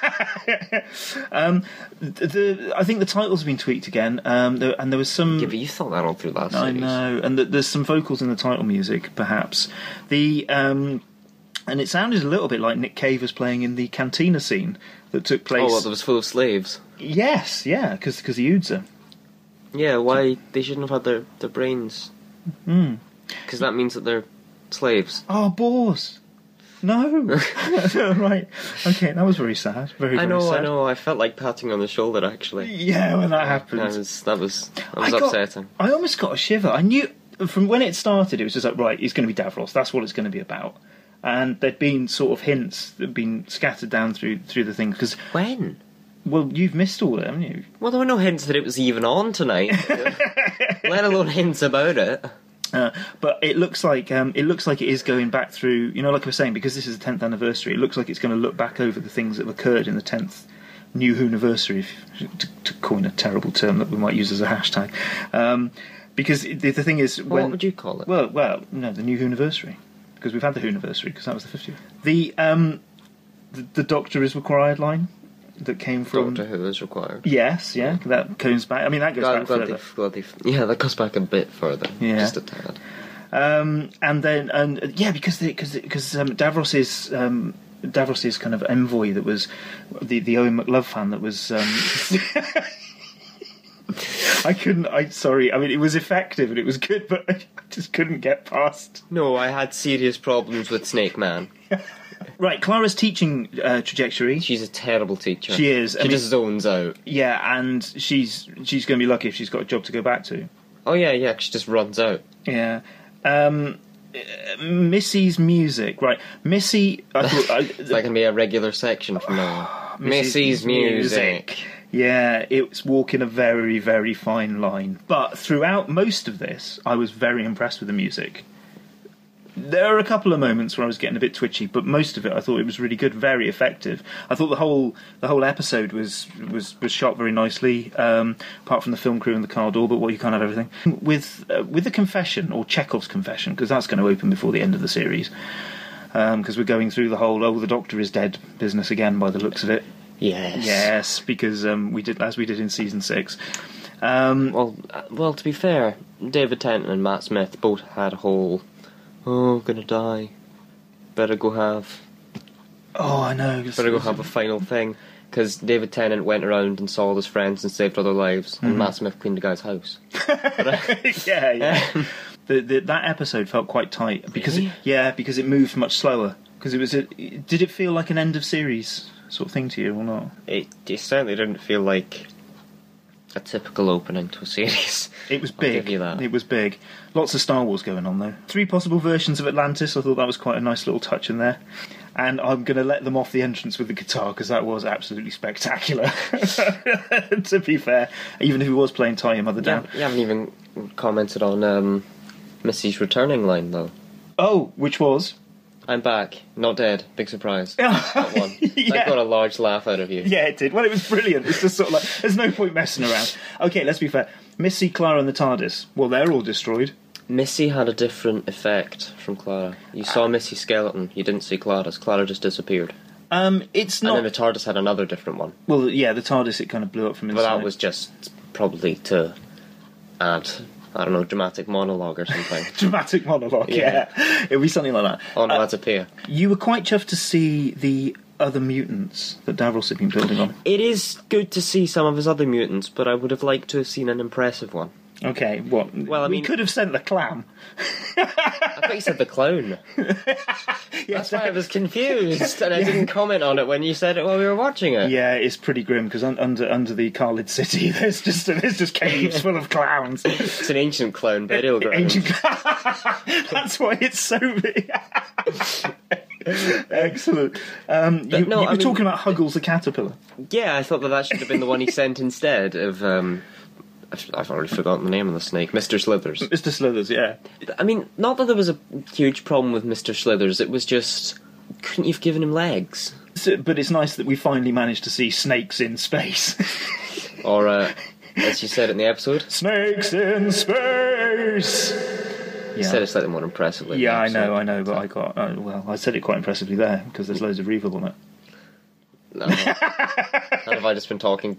um, the, the I think the titles have been tweaked again, um, there, and there was some. Yeah, but you thought that all through last I series. know, and the, there's some vocals in the title music, perhaps. The um, and it sounded a little bit like Nick Cave was playing in the cantina scene that took place. Oh, well, that was full of slaves. Yes, yeah, because because the Udza. Yeah, why they shouldn't have had their their brains? Hmm. Because that means that they're slaves. Oh, boars. No. Right. Okay, that was very sad. Very, very I know, sad. I know. I felt like patting on the shoulder, actually. Yeah, when that happened. That was, that was, that was I got, upsetting. I almost got a shiver. I knew, from when it started, it was just like, right, it's going to be Davros. That's what it's going to be about. And there'd been sort of hints that had been scattered down through through the thing. Cause, when? Well, you've missed all of it, haven't you? Well, there were no hints that it was even on tonight. Let alone hints about it. Uh, but it looks like um, it looks like it is going back through. You know, like I was saying, because this is the tenth anniversary, it looks like it's going to look back over the things that have occurred in the tenth new Whoniversary, if, to, to coin a terrible term that we might use as a hashtag. Um, because the, the thing is, when, what would you call it? Well, well, no, the new Whoniversary, because we've had the Whoniversary because that was the fiftieth. The um, the, the Doctor is required line that came from Doctor Who is required. Yes, yeah, that comes back. I mean, that goes glad, back glad further. they've- glad they've- yeah, that goes back a bit further. Yeah. Just a tad. Um, and then, and uh, yeah, because because because um, Davros's um, Davros's kind of envoy that was the the Owen McLove fan that was. Um, I couldn't. I sorry. I mean, it was effective and it was good, but I just couldn't get past. No, I had serious problems with Snake Man. Right, Clara's teaching uh, trajectory. She's a terrible teacher. She is. She I mean- just zones out. Yeah, and she's she's going to be lucky if she's got a job to go back to. Oh yeah, yeah. She just runs out. Yeah. Um, uh, Missy's music, right? Missy. I thought, I, That can be a regular section from now on. Missy's music. Yeah, it's walking a very, very fine line. But throughout most of this, I was very impressed with the music. There are a couple of moments where I was getting a bit twitchy, but most of it I thought it was really good, very effective. I thought the whole the whole episode was was, was shot very nicely, um, apart from the film crew and the car door, but well, you can't have everything. With uh, with the confession, or Chekhov's confession, because that's going to open before the end of the series, because we're going through the whole, oh, the Doctor is dead business again by the looks of it. Yes. Yes, because um, we did as we did in season six. Um, well, uh, well, to be fair, David Tennant and Matt Smith both had a whole, oh, gonna die, better go have, oh, I know, better go have a final thing, because David Tennant went around and saw all his friends and saved other lives, and Mhm. Matt Smith cleaned the guy's house. yeah, yeah. the, the, that episode felt quite tight because Really? it, yeah, because it moved much slower. Because it was, a, did it feel like an end of series sort of thing to you or not? It, it certainly didn't feel like a typical opening to a series. It was I'll big. give you that. It was big. Lots of Star Wars going on though. Three possible versions of Atlantis. I thought that was quite a nice little touch in there. And I'm going to let them off the entrance with the guitar because that was absolutely spectacular. To be fair, even if he was playing Tie Your Mother Down. You haven't even commented on um, Missy's returning line though. Oh, which was? I'm back, not dead. Big surprise. That one. Yeah. That got a large laugh out of you. Yeah, it did. Well, it was brilliant. It's just sort of like, there's no point messing around. Okay, let's be fair. Missy, Clara and the TARDIS, well, they're all destroyed. Missy had a different effect from Clara. You saw Missy's skeleton, you didn't see Clara's. Clara just disappeared. Um, it's not... And then the TARDIS had another different one. Well, yeah, the TARDIS, it kind of blew up from But inside. that was just probably to add, I don't know, dramatic monologue or something. Dramatic monologue, yeah. Yeah. It'd be something like that. Onomatopoeia. Uh, you were quite chuffed to see the other mutants that Davros had been building on. It is good to see some of his other mutants, but I would have liked to have seen an impressive one. Okay, what? Well, I we mean- could have sent the clam. I thought you said the clown. That's why I was confused, and I didn't comment on it when you said it while we were watching it. Yeah, it's pretty grim because un- under under the Khalid city, there's just there's just caves full of clowns. It's an ancient clown burial ground. Ancient. That's why it's so big. Excellent. Um, But you, no, you were I mean- talking about Huggles the caterpillar. Yeah, I thought that that should have been the one he sent instead of. Um, I've, I've already forgotten the name of the snake, Mister Slithers. Mister Slithers, yeah. I mean, not that there was a huge problem with Mister Slithers. It was just, couldn't you have given him legs? So, but it's nice that we finally managed to see snakes in space. Or, uh, as you said in the episode, Snakes in space. you said it slightly more impressively. in the Yeah, I episode. know, I know, but I got uh, well. I said it quite impressively there because there's loads of reverb on it. No. And have I just been talking?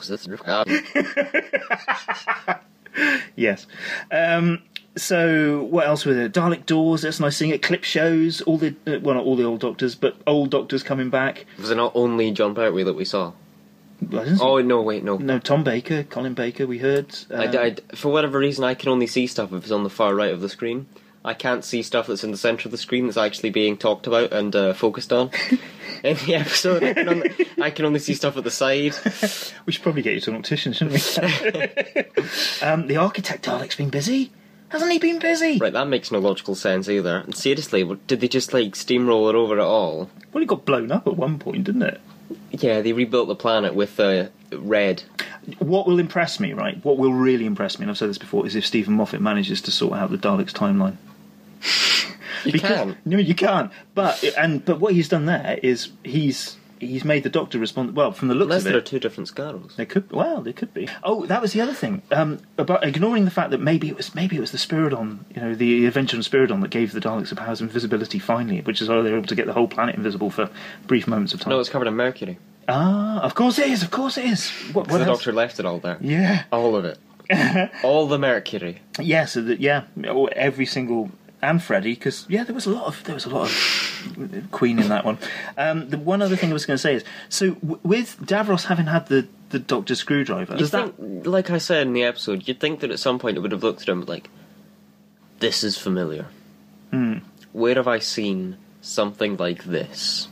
Yes. Um, so what else were there? Dalek doors. That's nice seeing it. Clip shows. All the uh, well, not all the old Doctors, but old Doctors coming back. Was it not only John Pertwee that we saw? Wasn't it? Oh no, wait, no. No, Tom Baker, Colin Baker. We heard. I, Um, I, for whatever reason, I can only see stuff if it's on the far right of the screen. I can't see stuff that's in the centre of the screen that's actually being talked about and uh, focused on in the episode. I can, only, I can only see stuff at the side. We should probably get you to an optician, shouldn't we? um, the architect Dalek's been busy. Hasn't he been busy? Right, that makes no logical sense either. And seriously, what- did they just like steamroll it over at all? Well, it got blown up at one point, didn't it? Yeah, they rebuilt the planet with uh, red. What will impress me, right? What will really impress me, and I've said this before, is if Stephen Moffat manages to sort out the Daleks' timeline. You Because- can. No, you can't. But and but what he's done there is he's he's made the Doctor respond. Well, from the looks Unless of it, there are two different Scarrows. They could. Well, they could be. Oh, that was the other thing. Um, about ignoring the fact that maybe it was maybe it was the Spiridon, you know, the invention of Spiridon that gave the Daleks the powers of invisibility finally, which is why they were able to get the whole planet invisible for brief moments of time. No, it's covered in mercury. Ah, of course it is. Of course it is. What, what the else? Doctor left it all there. Yeah, all of it. All the mercury. Yeah, so that yeah, every single. And Freddie, because yeah, there was a lot of there was a lot of Queen in that one. Um, the one other thing I was going to say is, so w- with Davros having had the, the Doctor screwdriver, You does think, that like I said in the episode, you'd think that at some point it would have looked at him like, this is familiar. Hmm. Where have I seen something like this?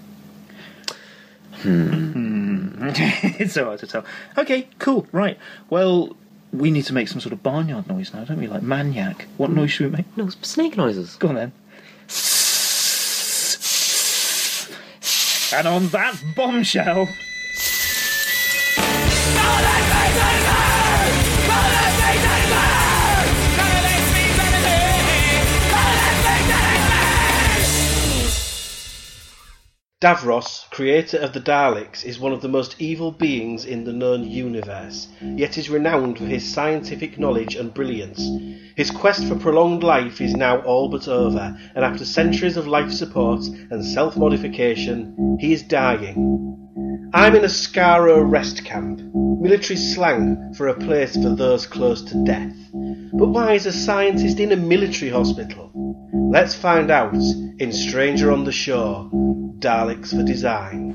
Hmm. It's so hard to tell. Okay, cool, right. Well, we need to make some sort of barnyard noise now, don't we? Like maniac. What noise should we make? No, snake noises. Go on then. And on that bombshell. Davros, creator of the Daleks, is one of the most evil beings in the known universe, yet is renowned for his scientific knowledge and brilliance. His quest for prolonged life is now all but over, and after centuries of life support and self-modification, he is dying. I'm in a Skaro rest camp, military slang for a place for those close to death. But why is a scientist in a military hospital? Let's find out in Stranger on the Shore, Daleks for Design.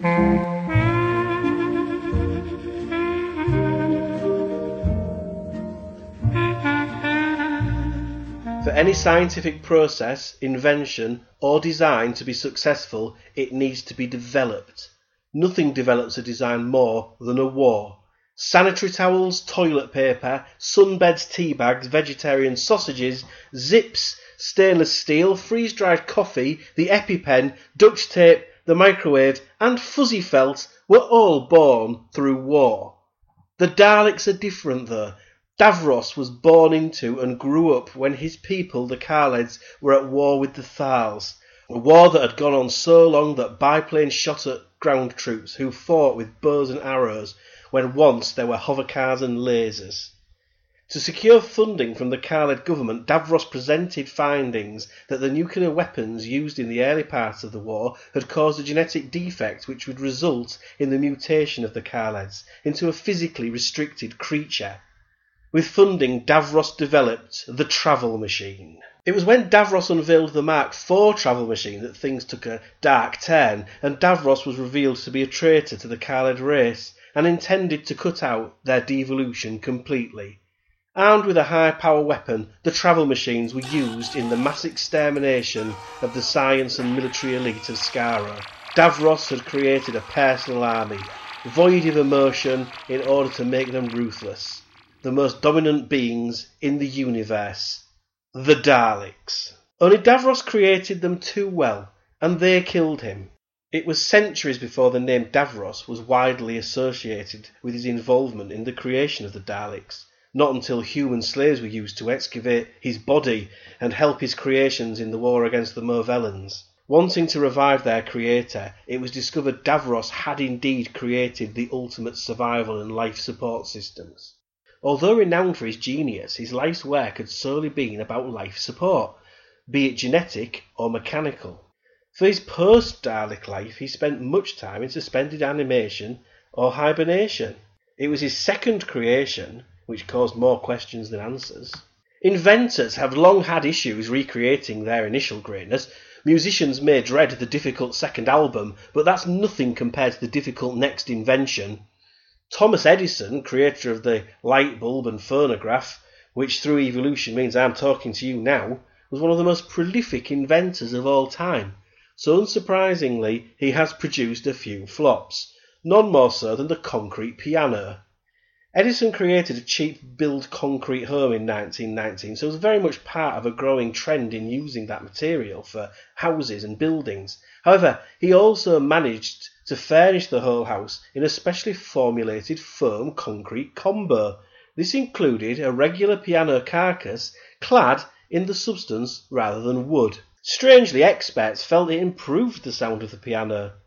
For any scientific process, invention, or design to be successful, it needs to be developed. Nothing develops a design more than a war. Sanitary towels, toilet paper, sunbeds, tea bags, vegetarian sausages, zips, stainless steel, freeze-dried coffee, the EpiPen, duct tape, the microwave, and fuzzy felt were all born through war. The Daleks are different though. Davros was born into and grew up when his people, the Kaleds, were at war with the Thals, a war that had gone on so long that biplanes shot at ground troops who fought with bows and arrows when once there were hovercars and lasers. To secure funding from the Khaled government, Davros presented findings that the nuclear weapons used in the early parts of the war had caused a genetic defect which would result in the mutation of the Khaleds into a physically restricted creature. With funding, Davros developed the travel machine. It was when Davros unveiled the Mark four travel machine that things took a dark turn, and Davros was revealed to be a traitor to the Khaled race and intended to cut out their devolution completely. Armed with a high-power weapon, the travel machines were used in the mass extermination of the science and military elite of Skaro. Davros had created a personal army, void of emotion, in order to make them ruthless. The most dominant beings in the universe. The Daleks. Only Davros created them too well, and they killed him. It was centuries before the name Davros was widely associated with his involvement in the creation of the Daleks. Not until human slaves were used to excavate his body and help his creations in the war against the Movellans. Wanting to revive their creator, it was discovered Davros had indeed created the ultimate survival and life support systems. Although renowned for his genius, his life's work had solely been about life support, be it genetic or mechanical. For his post-Dalek life, he spent much time in suspended animation or hibernation. It was his second creation which caused more questions than answers. Inventors have long had issues recreating their initial greatness. Musicians may dread the difficult second album, but that's nothing compared to the difficult next invention. Thomas Edison, creator of the light bulb and phonograph, which through evolution means I'm talking to you now, was one of the most prolific inventors of all time. So unsurprisingly, he has produced a few flops, none more so than the concrete piano. Edison created a cheap-build concrete home in nineteen nineteen, so it was very much part of a growing trend in using that material for houses and buildings. However, he also managed to furnish the whole house in a specially formulated foam concrete combo. This included a regular piano carcass clad in the substance rather than wood. Strangely, experts felt it improved the sound of the piano.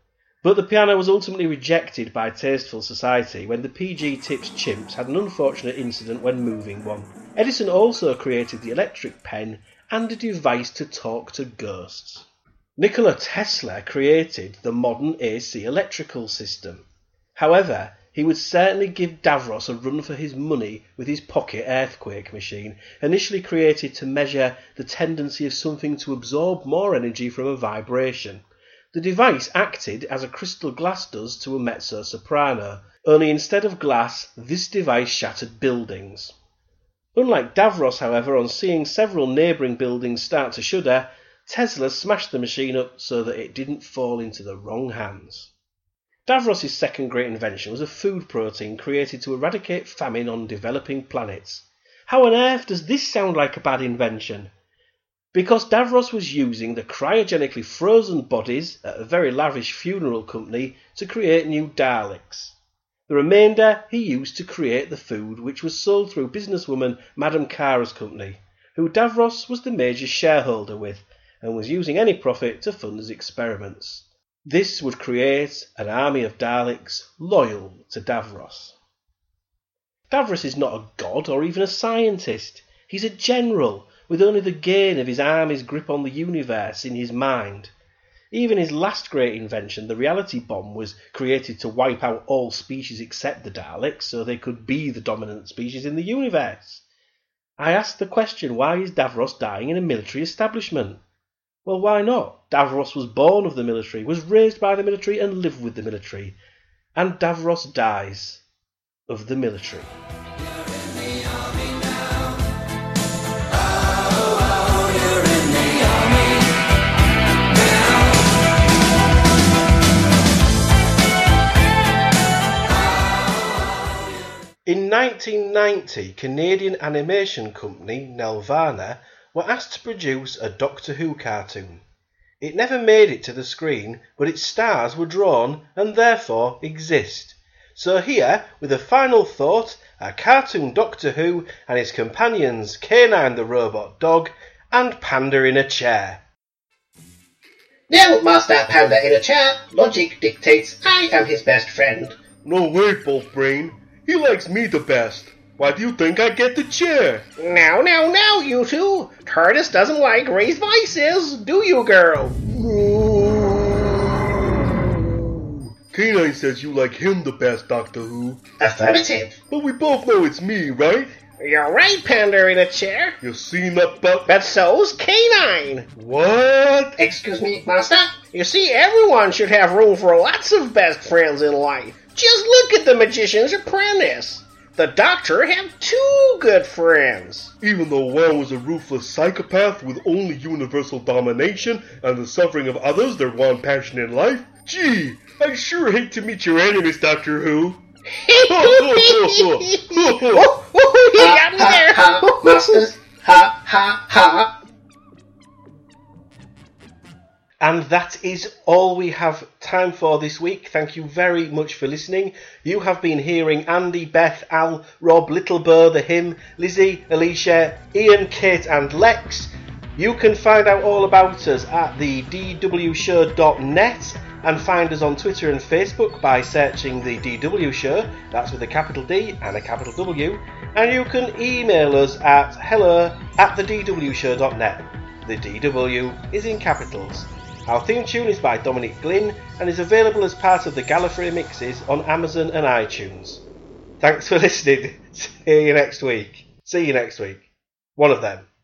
But the piano was ultimately rejected by tasteful society when the P G-tipped chimps had an unfortunate incident when moving one. Edison also created the electric pen and a device to talk to ghosts. Nikola Tesla created the modern A C electrical system. However, he would certainly give Davros a run for his money with his pocket earthquake machine, initially created to measure the tendency of something to absorb more energy from a vibration. The device acted as a crystal glass does to a mezzo-soprano, only instead of glass, this device shattered buildings. Unlike Davros, however, on seeing several neighbouring buildings start to shudder, Tesla smashed the machine up so that it didn't fall into the wrong hands. Davros' second great invention was a food protein created to eradicate famine on developing planets. How on earth does this sound like a bad invention? Because Davros was using the cryogenically frozen bodies at a very lavish funeral company to create new Daleks. The remainder he used to create the food which was sold through businesswoman Madame Kara's company, who Davros was the major shareholder with, and was using any profit to fund his experiments. This would create an army of Daleks loyal to Davros. Davros is not a god or even a scientist. He's a general, with only the gain of his army's grip on the universe in his mind. Even his last great invention, the reality bomb, was created to wipe out all species except the Daleks so they could be the dominant species in the universe. I asked the question, why is Davros dying in a military establishment? Well, why not? Davros was born of the military, was raised by the military and lived with the military. And Davros dies of the military. In nineteen ninety, Canadian animation company Nelvana were asked to produce a Doctor Who cartoon. It never made it to the screen, but its stars were drawn and therefore exist. So here, with a final thought, a cartoon Doctor Who and his companions K-nine the robot dog and Panda in a chair. Now, Master Panda in a chair, logic dictates I am his best friend. No way, Wolfbrain. He likes me the best. Why do you think I get the chair? Now, now, now, you two. TARDIS doesn't like raised voices, do you, girl? K-nine says you like him the best, Doctor Who. Affirmative. But we both know it's me, right? You're right, Panda in a chair. You seen that belt? But so's K-nine. What? Excuse me, Master? You see, everyone should have room for lots of best friends in life. Just look at the Magician's Apprentice. The Doctor had two good friends. Even though one was a ruthless psychopath with only universal domination and the suffering of others their one passion in life. Gee, I sure hate to meet your enemies, Doctor Who. oh, oh, you got me there. Ha, ha, Masters. Ha, ha, ha. And that is all we have time for this week. Thank you very much for listening. You have been hearing Andy, Beth, Al, Rob, Little Burr, The Him, Lizzie, Alicia, Ian, Kate and Lex. You can find out all about us at the d w show dot net and find us on Twitter and Facebook by searching The D W Show. That's with a capital D and a capital W. And you can email us at hello at the d w show dot net. The D W is in capitals. Our theme tune is by Dominic Glynn and is available as part of the Gallifrey Mixes on Amazon and iTunes. Thanks for listening. See you next week. See you next week. One of them.